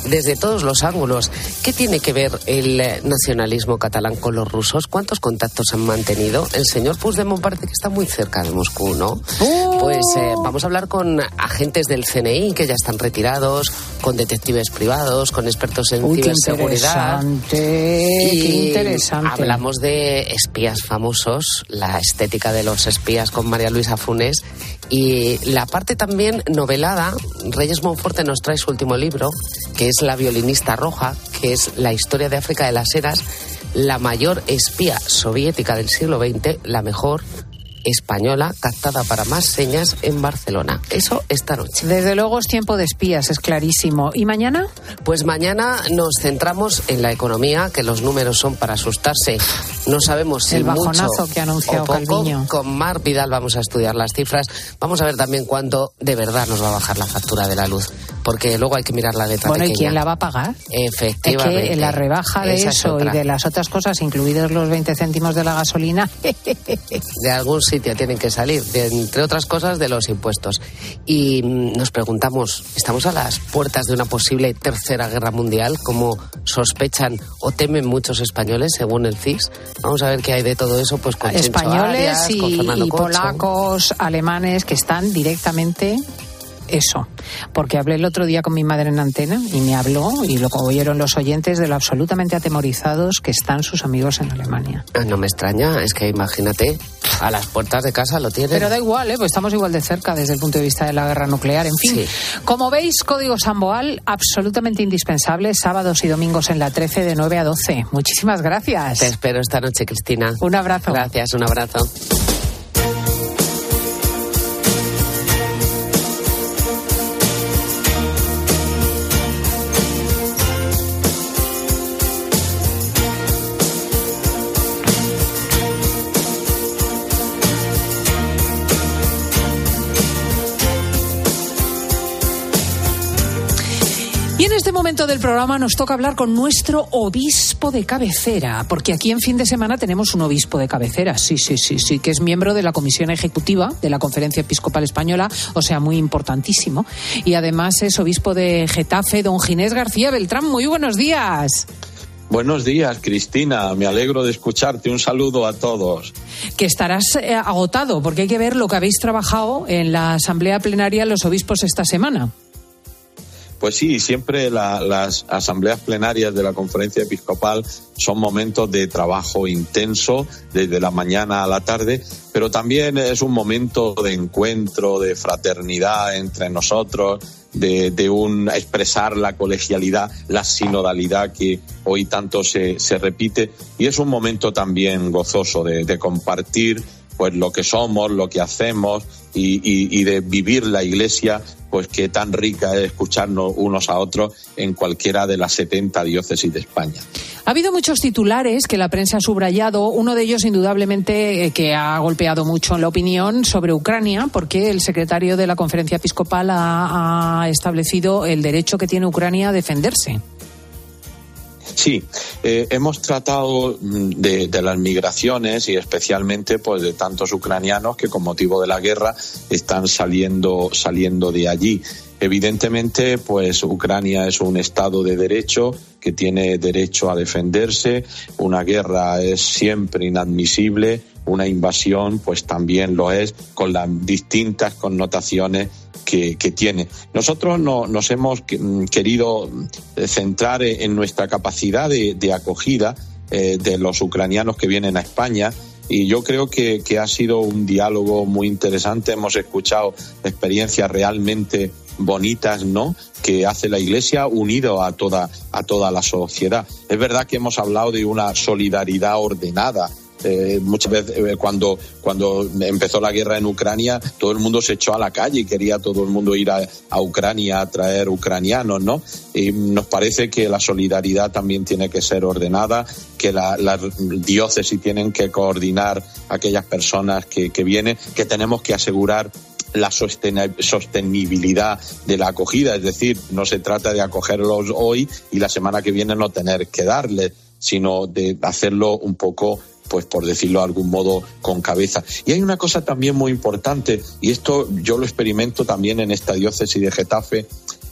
desde todos los ángulos. ¿Qué tiene que ver el nacionalismo catalán con los rusos? ¿Cuántos contactos han mantenido? El señor Puigdemont parece que está muy cerca de Moscú, ¿no? Oh. Pues eh, vamos a hablar con agentes del C N I que ya están retirados, con detectives privados, con expertos en Uy, ciberseguridad. Qué interesante, y qué interesante. Hablamos de espías famosos, la estética de los espías con María Luisa Funes y la parte también novelada. Reyes Monforte nos trae su último libro, que es La violinista roja, que es la historia de África de las Heras, la mayor espía soviética del siglo veinte, la mejor española captada para más señas en Barcelona. Eso esta noche. Desde luego es tiempo de espías, es clarísimo. ¿Y mañana? Pues mañana nos centramos en la economía, que los números son para asustarse. No sabemos si el bajonazo mucho que ha anunciado o poco. Calviño. Con Mar Vidal vamos a estudiar las cifras. Vamos a ver también cuánto de verdad nos va a bajar la factura de la luz, porque luego hay que mirar la letra bueno, pequeña. ¿Y quién la va a pagar? Efectivamente. Es que la rebaja de Esa eso y de las otras cosas, incluidos los veinte céntimos de la gasolina, de algún sitio tienen que salir, de, entre otras cosas, de los impuestos. Y nos preguntamos, ¿estamos a las puertas de una posible tercera guerra mundial, como sospechan o temen muchos españoles, según el C I S? Vamos a ver qué hay de todo eso, pues con Chencho españoles Arias, y, con Fernando y Cocho. polacos, alemanes, que están directamente... Eso, porque hablé el otro día con mi madre en antena y me habló, y lo oyeron los oyentes, de lo absolutamente atemorizados que están sus amigos en Alemania. No me extraña, es que imagínate, a las puertas de casa lo tienen. Pero da igual, ¿eh? Pues estamos igual de cerca desde el punto de vista de la guerra nuclear. En fin, sí. Como veis, Código Samboal, absolutamente indispensable, sábados y domingos en la trece de nueve a doce. Muchísimas gracias. Te espero esta noche, Cristina. Un abrazo. Gracias, un abrazo. Y en este momento del programa nos toca hablar con nuestro obispo de cabecera, porque aquí en fin de semana tenemos un obispo de cabecera, sí, sí, sí, sí, que es miembro de la Comisión Ejecutiva de la Conferencia Episcopal Española, o sea, muy importantísimo, y además es obispo de Getafe, don Ginés García Beltrán. Muy buenos días. Buenos días, Cristina. Me alegro de escucharte. Un saludo a todos. Que estarás eh, agotado, porque hay que ver lo que habéis trabajado en la Asamblea Plenaria los obispos esta semana. Pues sí, siempre la, las asambleas plenarias de la Conferencia Episcopal son momentos de trabajo intenso, desde la mañana a la tarde, pero también es un momento de encuentro, de fraternidad entre nosotros, de, de un expresar la colegialidad, la sinodalidad que hoy tanto se, se repite, y es un momento también gozoso de, de compartir pues lo que somos, lo que hacemos y, y, y de vivir la Iglesia, pues que tan rica es escucharnos unos a otros en cualquiera de las setenta diócesis de España. Ha habido muchos titulares que la prensa ha subrayado, uno de ellos indudablemente eh, que ha golpeado mucho en la opinión sobre Ucrania, porque el secretario de la Conferencia Episcopal ha, ha establecido el derecho que tiene Ucrania a defenderse. Sí, eh, hemos tratado de, de las migraciones y especialmente pues de tantos ucranianos que con motivo de la guerra están saliendo saliendo de allí. Evidentemente, pues Ucrania es un Estado de derecho que tiene derecho a defenderse. Una guerra es siempre inadmisible, una invasión pues también lo es, con las distintas connotaciones que, que tiene. Nosotros no, nos hemos querido centrar en nuestra capacidad de, de acogida eh, de los ucranianos que vienen a España. Y yo creo que, que ha sido un diálogo muy interesante. Hemos escuchado experiencias realmente bonitas, ¿no?, que hace la Iglesia unido a toda, a toda la sociedad. Es verdad que hemos hablado de una solidaridad ordenada. Eh, muchas veces eh, cuando, cuando empezó la guerra en Ucrania, todo el mundo se echó a la calle y quería todo el mundo ir a, a Ucrania a traer ucranianos, ¿no? Y nos parece que la solidaridad también tiene que ser ordenada, que la, las diócesis tienen que coordinar a aquellas personas que, que vienen, que tenemos que asegurar la sostenibilidad de la acogida, es decir, no se trata de acogerlos hoy y la semana que viene no tener que darles, sino de hacerlo un poco, pues por decirlo de algún modo, con cabeza. Y hay una cosa también muy importante, y esto yo lo experimento también en esta diócesis de Getafe,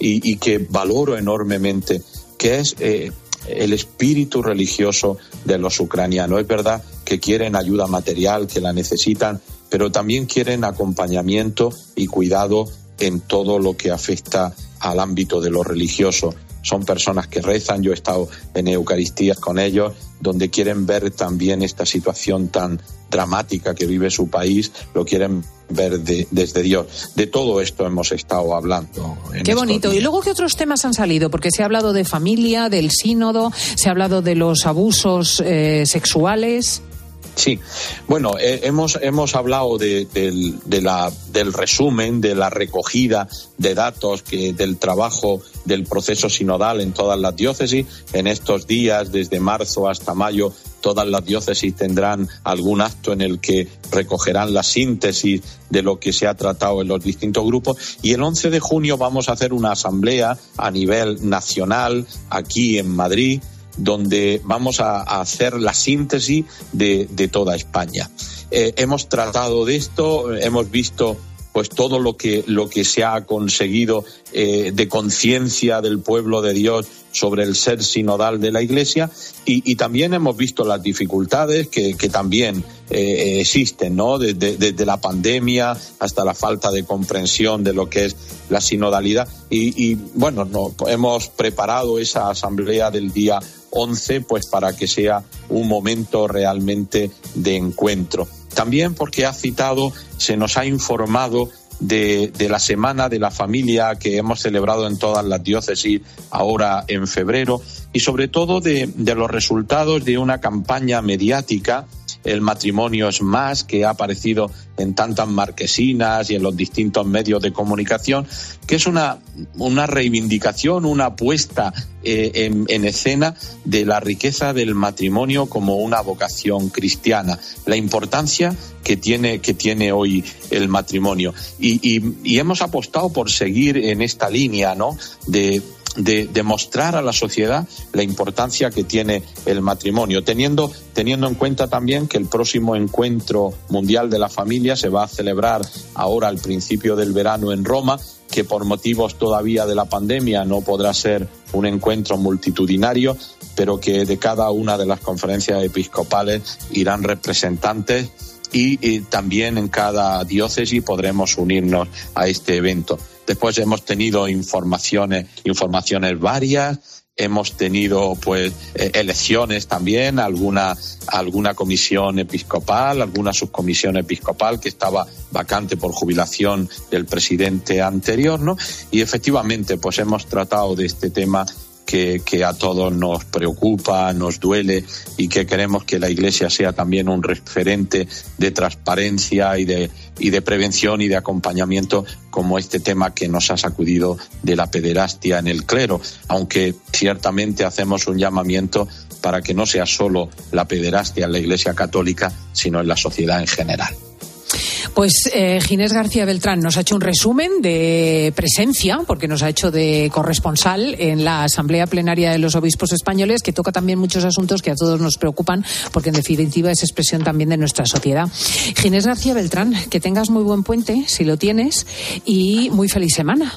y, y que valoro enormemente, que es eh, el espíritu religioso de los ucranianos. Es verdad que quieren ayuda material, que la necesitan, pero también quieren acompañamiento y cuidado en todo lo que afecta al ámbito de lo religioso. Son personas que rezan, yo he estado en Eucaristías con ellos, donde quieren ver también esta situación tan dramática que vive su país, lo quieren ver de, desde Dios. De todo esto hemos estado hablando. Qué bonito. Días. ¿Y luego qué otros temas han salido? Porque se ha hablado de familia, del sínodo, se ha hablado de los abusos eh, sexuales. Sí, bueno, eh, hemos hemos hablado de, de, de la, del resumen, de la recogida de datos, que del trabajo del proceso sinodal en todas las diócesis. En estos días, desde marzo hasta mayo, todas las diócesis tendrán algún acto en el que recogerán la síntesis de lo que se ha tratado en los distintos grupos. Y el once de junio vamos a hacer una asamblea a nivel nacional aquí en Madrid, donde vamos a, a hacer la síntesis de, de toda España. Eh, hemos tratado de esto, hemos visto pues todo lo que lo que se ha conseguido eh, de conciencia del pueblo de Dios sobre el ser sinodal de la Iglesia, y, y también hemos visto las dificultades que, que también eh, existen, ¿no? Desde, desde la pandemia hasta la falta de comprensión de lo que es la sinodalidad. Y, y bueno, no, hemos preparado esa asamblea del día once pues para que sea un momento realmente de encuentro. También porque ha citado, se nos ha informado de, de la Semana de la Familia que hemos celebrado en todas las diócesis ahora en febrero, y sobre todo de, de los resultados de una campaña mediática, El matrimonio es más, que ha aparecido en tantas marquesinas y en los distintos medios de comunicación, que es una, una reivindicación, una puesta eh, en, en escena de la riqueza del matrimonio como una vocación cristiana, la importancia que tiene, que tiene hoy el matrimonio. Y, y, y hemos apostado por seguir en esta línea, ¿no?, de de demostrar a la sociedad la importancia que tiene el matrimonio, teniendo, teniendo en cuenta también que el próximo encuentro mundial de la familia se va a celebrar ahora al principio del verano en Roma, que por motivos todavía de la pandemia no podrá ser un encuentro multitudinario, pero que de cada una de las conferencias episcopales irán representantes, y, y también en cada diócesis podremos unirnos a este evento. Después hemos tenido informaciones, informaciones varias, hemos tenido pues eh, elecciones también, alguna, alguna comisión episcopal, alguna subcomisión episcopal que estaba vacante por jubilación del presidente anterior, ¿no? Y efectivamente pues hemos tratado de este tema Que, que a todos nos preocupa, nos duele, y que queremos que la Iglesia sea también un referente de transparencia y de, y de prevención y de acompañamiento, como este tema que nos ha sacudido de la pederastia en el clero, aunque ciertamente hacemos un llamamiento para que no sea solo la pederastia en la Iglesia Católica, sino en la sociedad en general. Pues eh, Ginés García Beltrán nos ha hecho un resumen de presencia, porque nos ha hecho de corresponsal en la Asamblea Plenaria de los Obispos Españoles, que toca también muchos asuntos que a todos nos preocupan, porque en definitiva es expresión también de nuestra sociedad. Ginés García Beltrán, que tengas muy buen puente, si lo tienes, y muy feliz semana.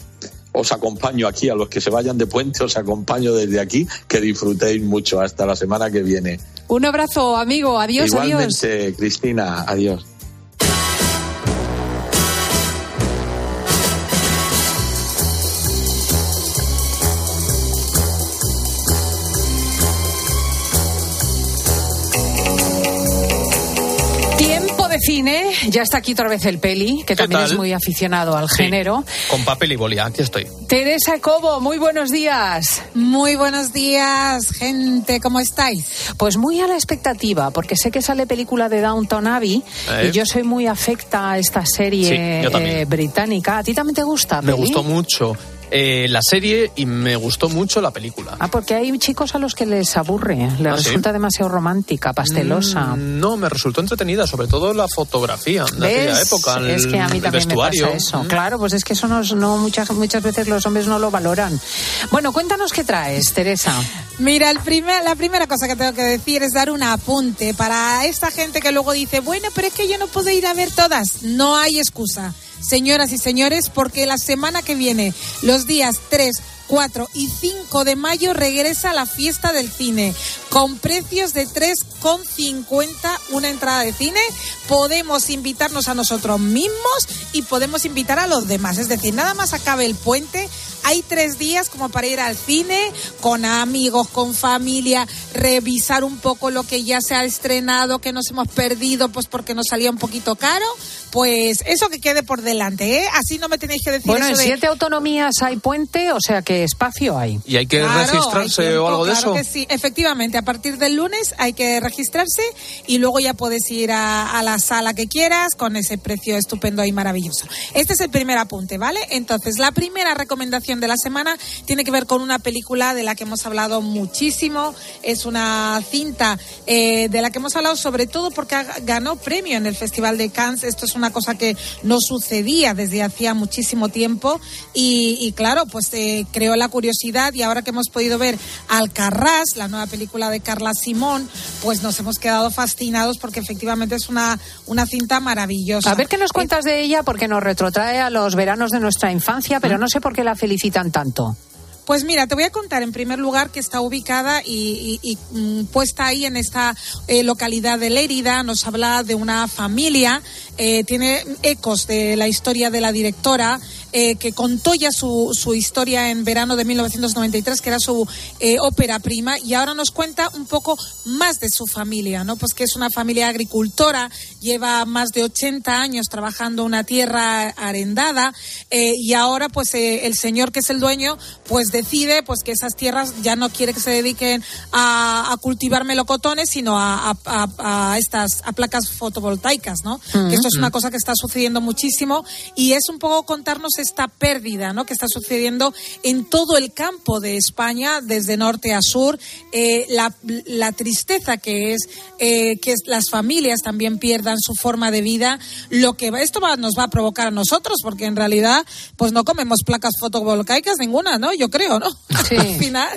Os acompaño aquí, a los que se vayan de puente, os acompaño desde aquí, que disfrutéis mucho hasta la semana que viene. Un abrazo, amigo, adiós. Igualmente, adiós. Cristina, adiós. Cine, ya está aquí otra vez el Peli, que también es muy aficionado al sí, género. Con papel y boli, aquí estoy. Teresa Cobo, muy buenos días. Muy buenos días, gente, ¿cómo estáis? Pues muy a la expectativa, porque sé que sale película de Downton Abbey, ¿Eh? y yo soy muy afecta a esta serie sí, eh, británica. ¿A ti también te gusta, Me Peli? gustó mucho. Eh, la serie, y me gustó mucho la película. Ah, porque hay chicos a los que les aburre, les ¿Ah, resulta sí? demasiado romántica, pastelosa. Mm, no, me resultó entretenida, sobre todo la fotografía de ¿Ves? aquella época, el, es que a mí también el vestuario. me pasa eso. Mm. Claro, pues es que eso no, no muchas, muchas veces los hombres no lo valoran. Bueno, cuéntanos qué traes, Teresa. Mira, el primer, la primera cosa que tengo que decir es dar un apunte para esta gente que luego dice, bueno, pero es que yo no puedo ir a ver todas. No hay excusa. señoras y señores, porque la semana que viene, los días tres, cuatro y cinco de mayo, regresa la fiesta del cine con precios de tres con cincuenta una entrada de cine. Podemos invitarnos a nosotros mismos y podemos invitar a los demás, es decir, nada más acabe el puente, hay tres días como para ir al cine con amigos, con familia, revisar un poco lo que ya se ha estrenado, que nos hemos perdido pues porque nos salía un poquito caro. Pues eso que quede por delante, ¿eh? Así no me tenéis que decir bueno, eso en de... siete autonomías hay puente, o sea que espacio hay. ¿Y hay que Claro, registrarse hay tiempo, o algo de claro eso? Que sí, efectivamente, a partir del lunes hay que registrarse y luego ya puedes ir a, a la sala que quieras con ese precio estupendo y maravilloso. Este es el primer apunte, ¿vale? Entonces, la primera recomendación de la semana tiene que ver con una película de la que hemos hablado muchísimo. Es una cinta eh, de la que hemos hablado sobre todo porque ha, ganó premio en el Festival de Cannes. Esto es una cosa que no sucedía desde hacía muchísimo tiempo y, y claro, pues eh, creó la curiosidad, y ahora que hemos podido ver Alcarrás, la nueva película de Carla Simón, pues nos hemos quedado fascinados porque efectivamente es una, una cinta maravillosa. A ver qué nos cuentas de ella, porque nos retrotrae a los veranos de nuestra infancia, pero no sé por qué la felicitan tanto. Pues mira, te voy a contar en primer lugar que está ubicada y, y, y mm, puesta ahí en esta eh, localidad de Lérida. Nos habla de una familia, eh, tiene ecos de la historia de la directora, eh, que contó ya su, su historia en verano de mil novecientos noventa y tres, que era su eh, ópera prima, y ahora nos cuenta un poco más de su familia, ¿no? Pues que es una familia agricultora, lleva más de ochenta años trabajando una tierra arrendada, eh, y ahora pues eh, el señor que es el dueño pues decide pues que esas tierras ya no quiere que se dediquen a, a cultivar melocotones, sino a, a, a, a estas a placas fotovoltaicas, ¿no? Uh-huh. Que esto es una cosa que está sucediendo muchísimo, y es un poco contarnos esta pérdida, ¿no? Que está sucediendo en todo el campo de España, desde norte a sur, eh, la, la tristeza que es eh, que las familias también pierdan su forma de vida, lo que esto va, nos va a provocar a nosotros, porque en realidad pues no comemos placas fotovoltaicas ninguna, ¿no? Yo creo, ¿no? Sí. Al final.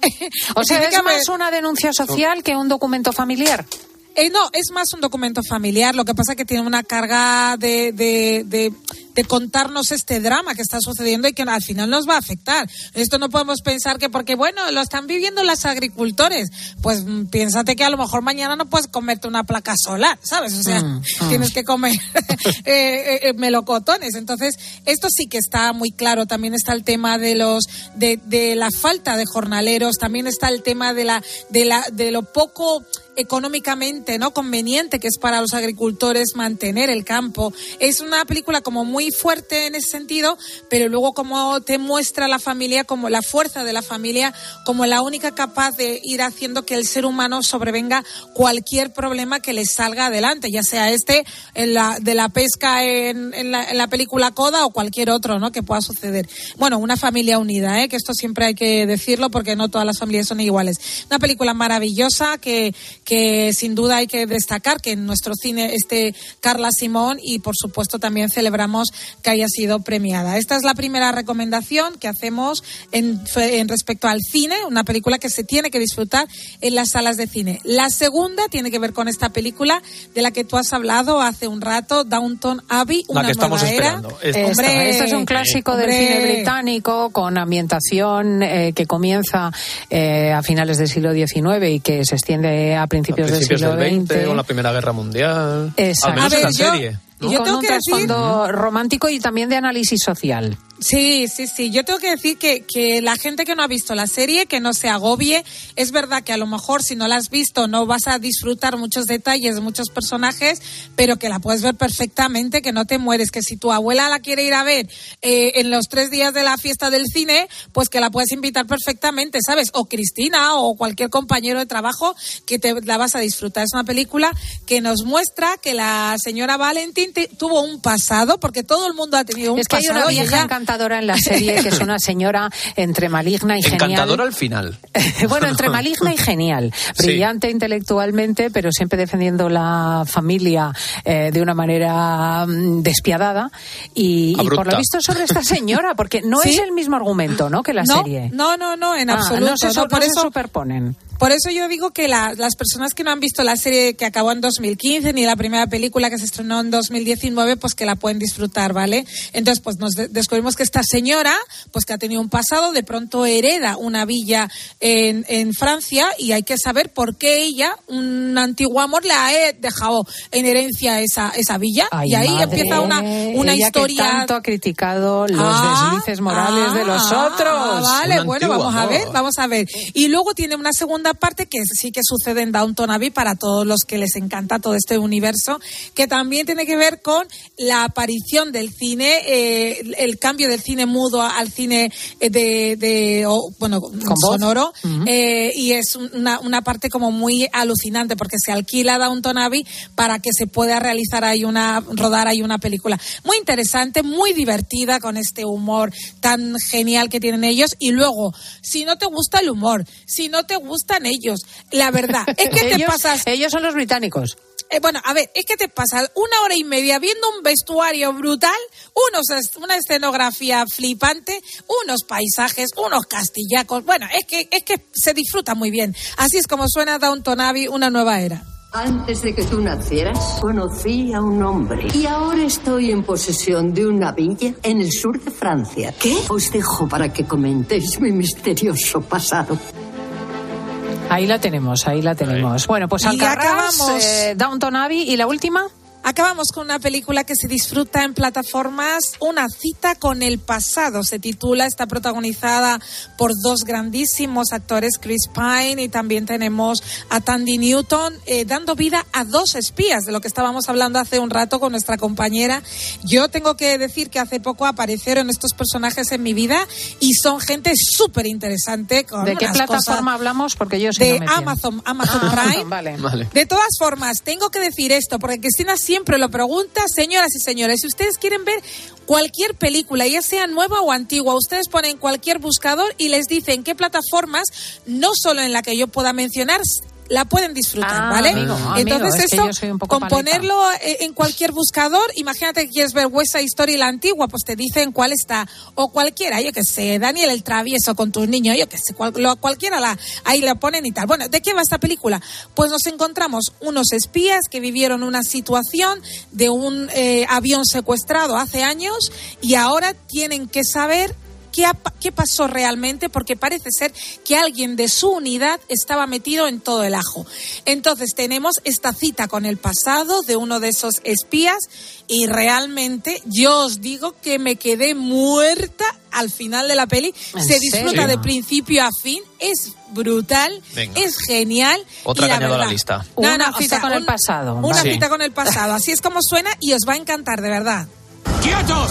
O sea, es más una denuncia social que un documento familiar. Eh, no, es más un documento familiar. Lo que pasa es que tiene una carga de, de, de, de contarnos este drama que está sucediendo y que al final nos va a afectar. Esto no podemos pensar que porque, bueno, lo están viviendo los agricultores. Pues piénsate que a lo mejor mañana no puedes comerte una placa solar, ¿sabes? O sea, mm, mm. tienes que comer eh, eh, melocotones. Entonces, esto sí que está muy claro. También está el tema de los de, de la falta de jornaleros. También está el tema de la de la de lo poco económicamente no conveniente que es para los agricultores mantener el campo. Es una película como muy fuerte en ese sentido, pero luego como te muestra la familia, como la fuerza de la familia, como la única capaz de ir haciendo que el ser humano sobrevenga cualquier problema que le salga adelante, ya sea este en la, de la pesca en, en, la, en la película Coda o cualquier otro, ¿no? Que pueda suceder. Bueno, una familia unida, ¿eh? Que esto siempre hay que decirlo porque no todas las familias son iguales. Una película maravillosa que que sin duda hay que destacar que en nuestro cine esté Carla Simón, y por supuesto también celebramos que haya sido premiada. Esta es la primera recomendación que hacemos en, en respecto al cine, una película que se tiene que disfrutar en las salas de cine. La segunda tiene que ver con esta película de la que tú has hablado hace un rato, Downton Abbey, una la que nueva estamos era. Esperando. Esta, Hombre, este es un clásico hombre. del cine británico con ambientación eh, que comienza eh, a finales del siglo diecinueve y que se extiende a principios, a principios del siglo del veinte, veinte. Con la Primera Guerra Mundial. Exacto. Al menos A ver, en la yo, serie. ¿no? yo Con tengo un que decir... trasfondo romántico y también de análisis social. Sí, sí, sí. Yo tengo que decir que, que la gente que no ha visto la serie, que no se agobie. Es verdad que a lo mejor si no la has visto no vas a disfrutar muchos detalles de muchos personajes, pero que la puedes ver perfectamente, que no te mueres. Que si tu abuela la quiere ir a ver eh, en los tres días de la fiesta del cine, pues que la puedes invitar perfectamente, ¿sabes? O Cristina o cualquier compañero de trabajo que te la vas a disfrutar. Es una película que nos muestra que la señora Valentín te, tuvo un pasado, porque todo el mundo ha tenido un es que pasado. Hay una vieja ella... encantadora en la serie que es una señora entre maligna y genial. Encantadora al final. Bueno, entre maligna y genial. Brillante sí. intelectualmente, pero siempre defendiendo la familia eh, de una manera mm, despiadada. Y, y por lo visto sobre esta señora, porque no ¿Sí? es el mismo argumento, ¿no? Que la no, serie. No, no, no, en ah, absoluto. No se, no, por no eso se superponen. Por eso yo digo que la, las personas que no han visto la serie que acabó en dos mil quince ni la primera película que se estrenó en dos mil diecinueve, pues que la pueden disfrutar, ¿vale? Entonces, pues nos de- descubrimos que esta señora, pues que ha tenido un pasado, de pronto hereda una villa en, en Francia y hay que saber por qué ella, un antiguo amor, le ha eh, dejado en herencia esa, esa villa. Ay, y ahí madre, empieza una, una ella historia. que tanto ha criticado los Ah, deslices morales ah, de los otros. Ah, vale, Un bueno, antiguo vamos a amor. ver, vamos a ver. Y luego tiene una segunda parte que sí que sucede en Downton Abbey para todos los que les encanta todo este universo, que también tiene que ver con la aparición del cine, eh, el cambio del cine mudo al cine de, de o, bueno, sonoro, Uh-huh. eh, y es una, una parte como muy alucinante porque se alquila Downton Abbey para que se pueda realizar ahí una, rodar ahí una película muy interesante, muy divertida, con este humor tan genial que tienen ellos. Y luego, si no te gusta el humor, si no te gustan ellos, la verdad es que te ellos, pasas... ellos son los británicos. Eh, bueno, a ver, es que te pasas una hora y media viendo un vestuario brutal, unos una escenografía flipante, unos paisajes, unos castillacos. Bueno, es que es que se disfruta muy bien. Así es como suena Downton Abbey, una nueva era. Antes de que tú nacieras, conocí a un hombre y ahora estoy en posesión de una villa en el sur de Francia. ¿Qué? Os dejo para que comentéis mi misterioso pasado. Ahí la tenemos, ahí la tenemos. Bueno, pues Y Alcarrás, acabamos. eh, Downton Abbey y la última. Acabamos con una película que se disfruta en plataformas, Una cita con el pasado. Se titula, está protagonizada por dos grandísimos actores, Chris Pine, y también tenemos a Tandy Newton, eh, dando vida a dos espías, de lo que estábamos hablando hace un rato con nuestra compañera. Yo tengo que decir que hace poco aparecieron estos personajes en mi vida y son gente súper interesante. ¿De qué plataforma hablamos? Porque yo soy de Amazon, Amazon Prime. Vale. Vale. De todas formas, tengo que decir esto, porque Cristina siempre lo pregunta, señoras y señores, si ustedes quieren ver cualquier película, ya sea nueva o antigua, ustedes ponen cualquier buscador y les dicen qué plataformas, no solo en la que yo pueda mencionar, la pueden disfrutar, Ah, ¿vale? amigo, amigo, Entonces es que esto, yo soy un poco con paleta. ponerlo en cualquier buscador, imagínate que quieres ver West Side Story la antigua, pues te dicen cuál está, o cualquiera, yo que sé, Daniel el Travieso con tus niños, yo que sé, cual, lo, cualquiera la, ahí la ponen y tal. Bueno, ¿de qué va esta película? Pues nos encontramos unos espías que vivieron una situación de un eh, avión secuestrado hace años y ahora tienen que saber ¿Qué, ha, ¿Qué pasó realmente? Porque parece ser que alguien de su unidad estaba metido en todo el ajo. Entonces tenemos esta cita con el pasado de uno de esos espías y realmente yo os digo que me quedé muerta al final de la peli. Se disfruta serio? de principio a fin, es brutal, Venga. es genial. Otra y que la añado a la verdad, lista. No, Una no, o cita sea, con el un- pasado. Una Sí. cita con el pasado. Así es como suena y os va a encantar, de verdad. ¡Quietos!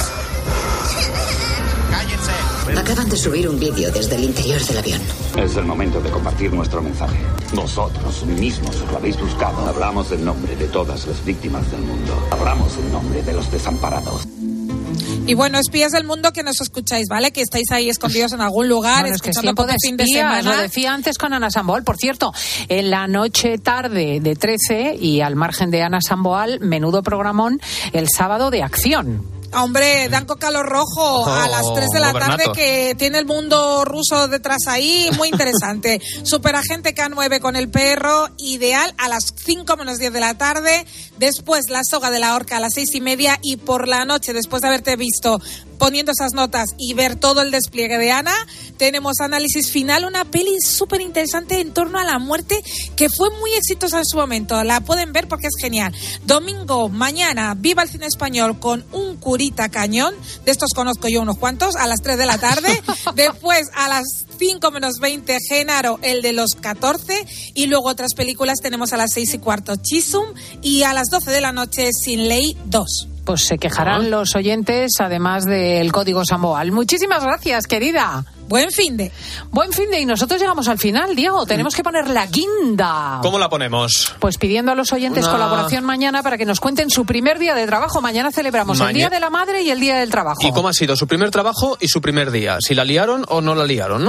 Acaban de subir un vídeo desde el interior del avión. Es el momento de compartir nuestro mensaje. Vosotros mismos lo habéis buscado. Hablamos en nombre de todas las víctimas del mundo. Hablamos en nombre de los desamparados. Y bueno, espías del mundo que nos escucháis, ¿vale? Que estáis ahí escondidos en algún lugar, Bueno, es que es escuchando tiempo todo de fin de espías, semana. lo decía antes con Ana Samboal. Por cierto, en la noche tarde de trece y al margen de Ana Samboal, menudo programón el sábado de acción. Hombre, Dan Cocalo Rojo a las tres de la tarde, Gobernato. que tiene el mundo ruso detrás ahí, muy interesante. Superagente K nueve con el perro, ideal, a las cinco menos diez de la tarde. Después La soga de la horca a las seis y media y por la noche, después de haberte visto poniendo esas notas y ver todo el despliegue de Ana, tenemos análisis final, una peli súper interesante en torno a la muerte que fue muy exitosa en su momento. La pueden ver porque es genial. Domingo, mañana, Viva el Cine Español con un curita cañón. De estos conozco yo unos cuantos, a las tres de la tarde. Después, a las cinco menos veinte, Genaro, el de los catorce. Y luego otras películas tenemos a las seis y cuarto, Chisum. Y a las doce de la noche, Sin Ley dos. Pues se quejarán los oyentes, además del código Samboal. Muchísimas gracias, querida. Buen fin de. Buen fin de. Y nosotros llegamos al final, Diego. Tenemos que poner la guinda. ¿Cómo la ponemos? Pues pidiendo a los oyentes Una- colaboración mañana para que nos cuenten su primer día de trabajo. Mañana celebramos el Maña- Día de la Madre y el Día del Trabajo. ¿Y cómo ha sido su primer trabajo y su primer día? ¿Si la liaron o no la liaron, no?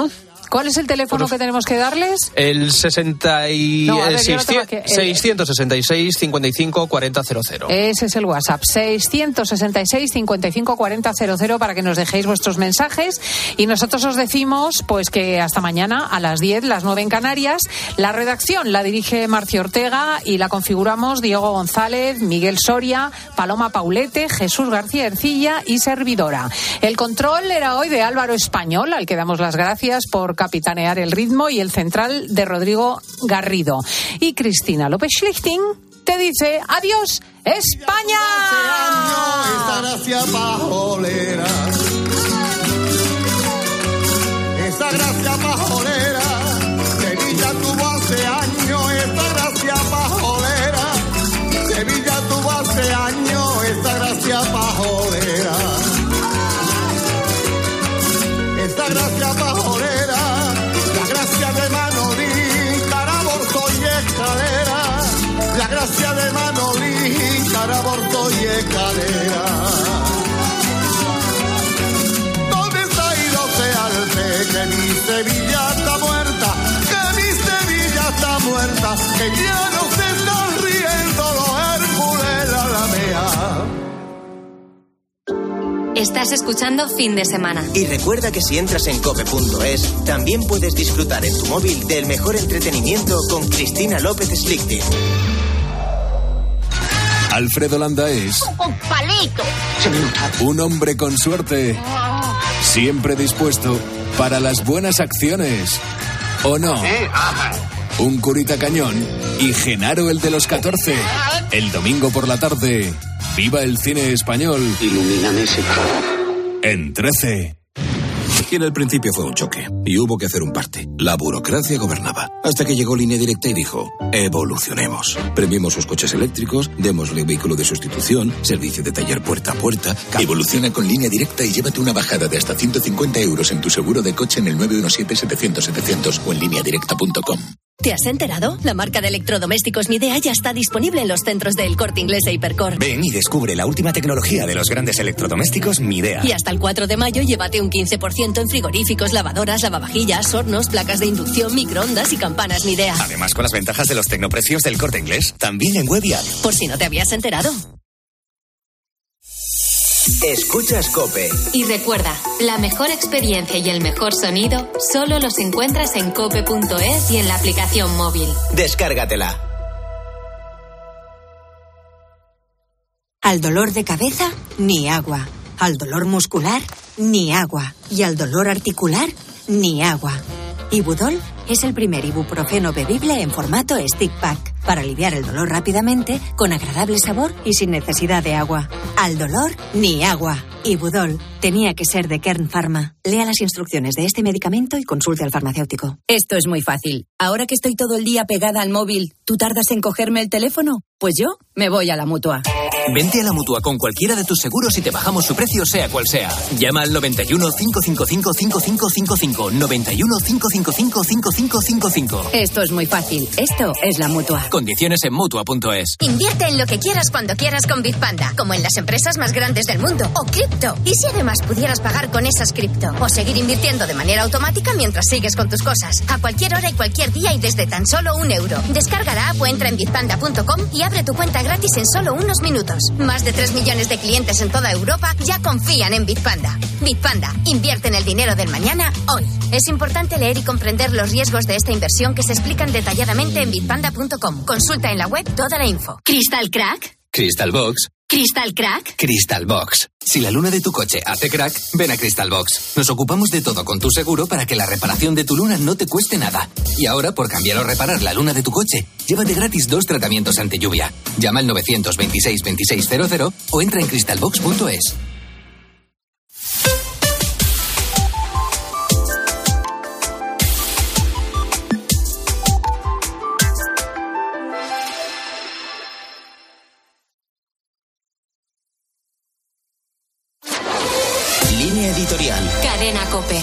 ¿Cuál es el teléfono que tenemos que darles? El sesenta y No, a ver, seis, yo no tengo aquí, el- seiscientos sesenta y seis, cincuenta y cinco, cuarenta, cero cero. Ese es el WhatsApp, seiscientos sesenta y seis, cincuenta y cinco, cuarenta, cero cero, para que nos dejéis vuestros mensajes. Y nosotros os decimos pues que hasta mañana a las diez, las nueve en Canarias. La redacción la dirige Marcio Ortega y la configuramos Diego González, Miguel Soria, Paloma Paulete, Jesús García Ercilla y servidora. El control era hoy de Álvaro Español, al que damos las gracias por capitanear el ritmo, y el central de Rodrigo Garrido. Y Cristina López Schlichting te dice adiós, España. Esta gracia pajolera, esa gracia pajolera, Sevilla tuvo hace años, esta gracia pajolera, Sevilla tuvo hace años, esta gracia pajolera, esta gracia pajolera, la gracia de Manolín, Caraborto y Escalera, la gracia de Manolín, Caraborto y Escalera. ¿Dónde está Irote Alpe? Que mi Sevilla está muerta, que mi Sevilla está muerta, que ya no se están riendo los Hércules la Alamea. Estás escuchando Fin de Semana. Y recuerda que si entras en cope punto es, también puedes disfrutar en tu móvil del mejor entretenimiento con Cristina López Schlichting. Alfredo Landa es Con palito. un hombre con suerte, siempre dispuesto para las buenas acciones. ¿O no? Un curita cañón y Genaro el de los catorce. El domingo por la tarde, viva el cine español. Ilumíname, Señor. En trece. Y en el principio fue un choque, y hubo que hacer un parte. La burocracia gobernaba, hasta que llegó Línea Directa y dijo, evolucionemos. Premiemos sus coches eléctricos, démosle vehículo de sustitución, servicio de taller puerta a puerta. Evoluciona con Línea Directa y llévate una bajada de hasta ciento cincuenta euros en tu seguro de coche en el nueve uno siete, setecientos, setecientos o en línea directa punto com. ¿Te has enterado? La marca de electrodomésticos Midea ya está disponible en los centros del Corte Inglés e Hipercor. Ven y descubre la última tecnología de los grandes electrodomésticos Midea. Y hasta el cuatro de mayo llévate un quince por ciento en frigoríficos, lavadoras, lavavajillas, hornos, placas de inducción, microondas y campanas Midea. Además, con las ventajas de los tecnoprecios del Corte Inglés, también en web y app. Por si no te habías enterado. Escuchas COPE. Y recuerda, la mejor experiencia y el mejor sonido solo los encuentras en cope punto es y en la aplicación móvil. Descárgatela. Al dolor de cabeza, ni agua. Al dolor muscular, ni agua. Y al dolor articular, ni agua. Ibudol es el primer ibuprofeno bebible en formato stick pack para aliviar el dolor rápidamente, con agradable sabor y sin necesidad de agua. Al dolor, ni agua. Ibudol tenía que ser de Kern Pharma. Lea las instrucciones de este medicamento y consulte al farmacéutico. Esto es muy fácil. Ahora que estoy todo el día pegada al móvil, ¿tú tardas en cogerme el teléfono? Pues yo me voy a la Mutua. Vente a la Mutua con cualquiera de tus seguros y te bajamos su precio sea cual sea. Llama al noventa y uno, cinco cinco cinco, cinco cinco cinco cinco. noventa y uno, cinco cinco cinco, cinco cinco cinco cinco. Esto es muy fácil. Esto es la Mutua. Condiciones en Mutua punto es. Invierte en lo que quieras cuando quieras con Bitpanda, como en las empresas más grandes del mundo. O cripto. ¿Y si además pudieras pagar con esas cripto? O seguir invirtiendo de manera automática mientras sigues con tus cosas. A cualquier hora y cualquier día y desde tan solo un euro. Descarga la app o entra en bitpanda punto com y abre tu cuenta gratis en solo unos minutos. Más de tres millones de clientes en toda Europa ya confían en Bitpanda. Bitpanda, invierte en el dinero del mañana hoy. Es importante leer y comprender los riesgos de esta inversión que se explican detalladamente en bitpanda punto com. Consulta en la web toda la info. ¿Crystal Crack? Crystal Box. ¿Crystal Crack? Crystal Box. Si la luna de tu coche hace crack, ven a Crystal Box. Nos ocupamos de todo con tu seguro para que la reparación de tu luna no te cueste nada. Y ahora, por cambiar o reparar la luna de tu coche, llévate gratis dos tratamientos ante lluvia. Llama al nueve dos seis, veintiséis cero cero o entra en crystal box punto es. Línea editorial. Cadena COPE.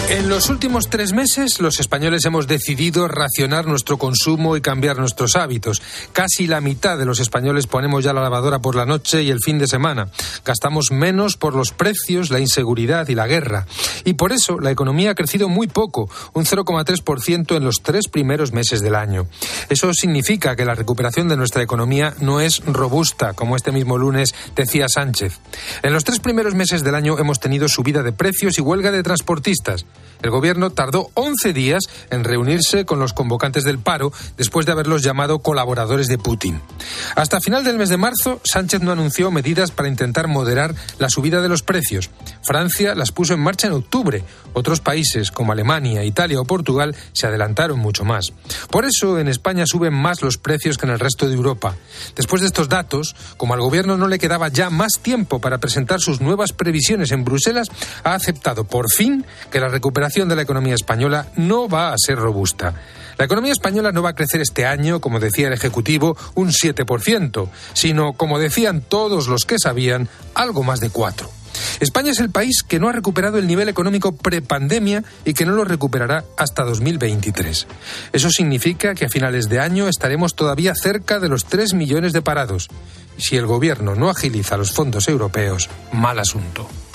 En los últimos tres meses, los españoles hemos decidido racionar nuestro consumo y cambiar nuestros hábitos. Casi la mitad de los españoles ponemos ya la lavadora por la noche y el fin de semana. Gastamos menos por los precios, la inseguridad y la guerra. Y por eso la economía ha crecido muy poco, un cero coma tres por ciento en los tres primeros meses del año. Eso significa que la recuperación de nuestra economía no es robusta, como este mismo lunes decía Sánchez. En los tres primeros meses del año hemos tenido subida de precios y huelga de transportistas. El gobierno tardó once días en reunirse con los convocantes del paro después de haberlos llamado colaboradores de Putin. Hasta final del mes de marzo, Sánchez no anunció medidas para intentar moderar la subida de los precios. Francia las puso en marcha en octubre. Otros países, como Alemania, Italia o Portugal, se adelantaron mucho más. Por eso, en España suben más los precios que en el resto de Europa. Después de estos datos, como al gobierno no le quedaba ya más tiempo para presentar sus nuevas previsiones en Bruselas, ha aceptado por fin que la recuperación La recuperación de la economía española no va a ser robusta. La economía española no va a crecer este año, como decía el Ejecutivo, un siete por ciento, sino, como decían todos los que sabían, algo más de cuatro. España es el país que no ha recuperado el nivel económico prepandemia y que no lo recuperará hasta dos mil veintitrés. Eso significa que a finales de año estaremos todavía cerca de los tres millones de parados. Y si el gobierno no agiliza los fondos europeos, mal asunto.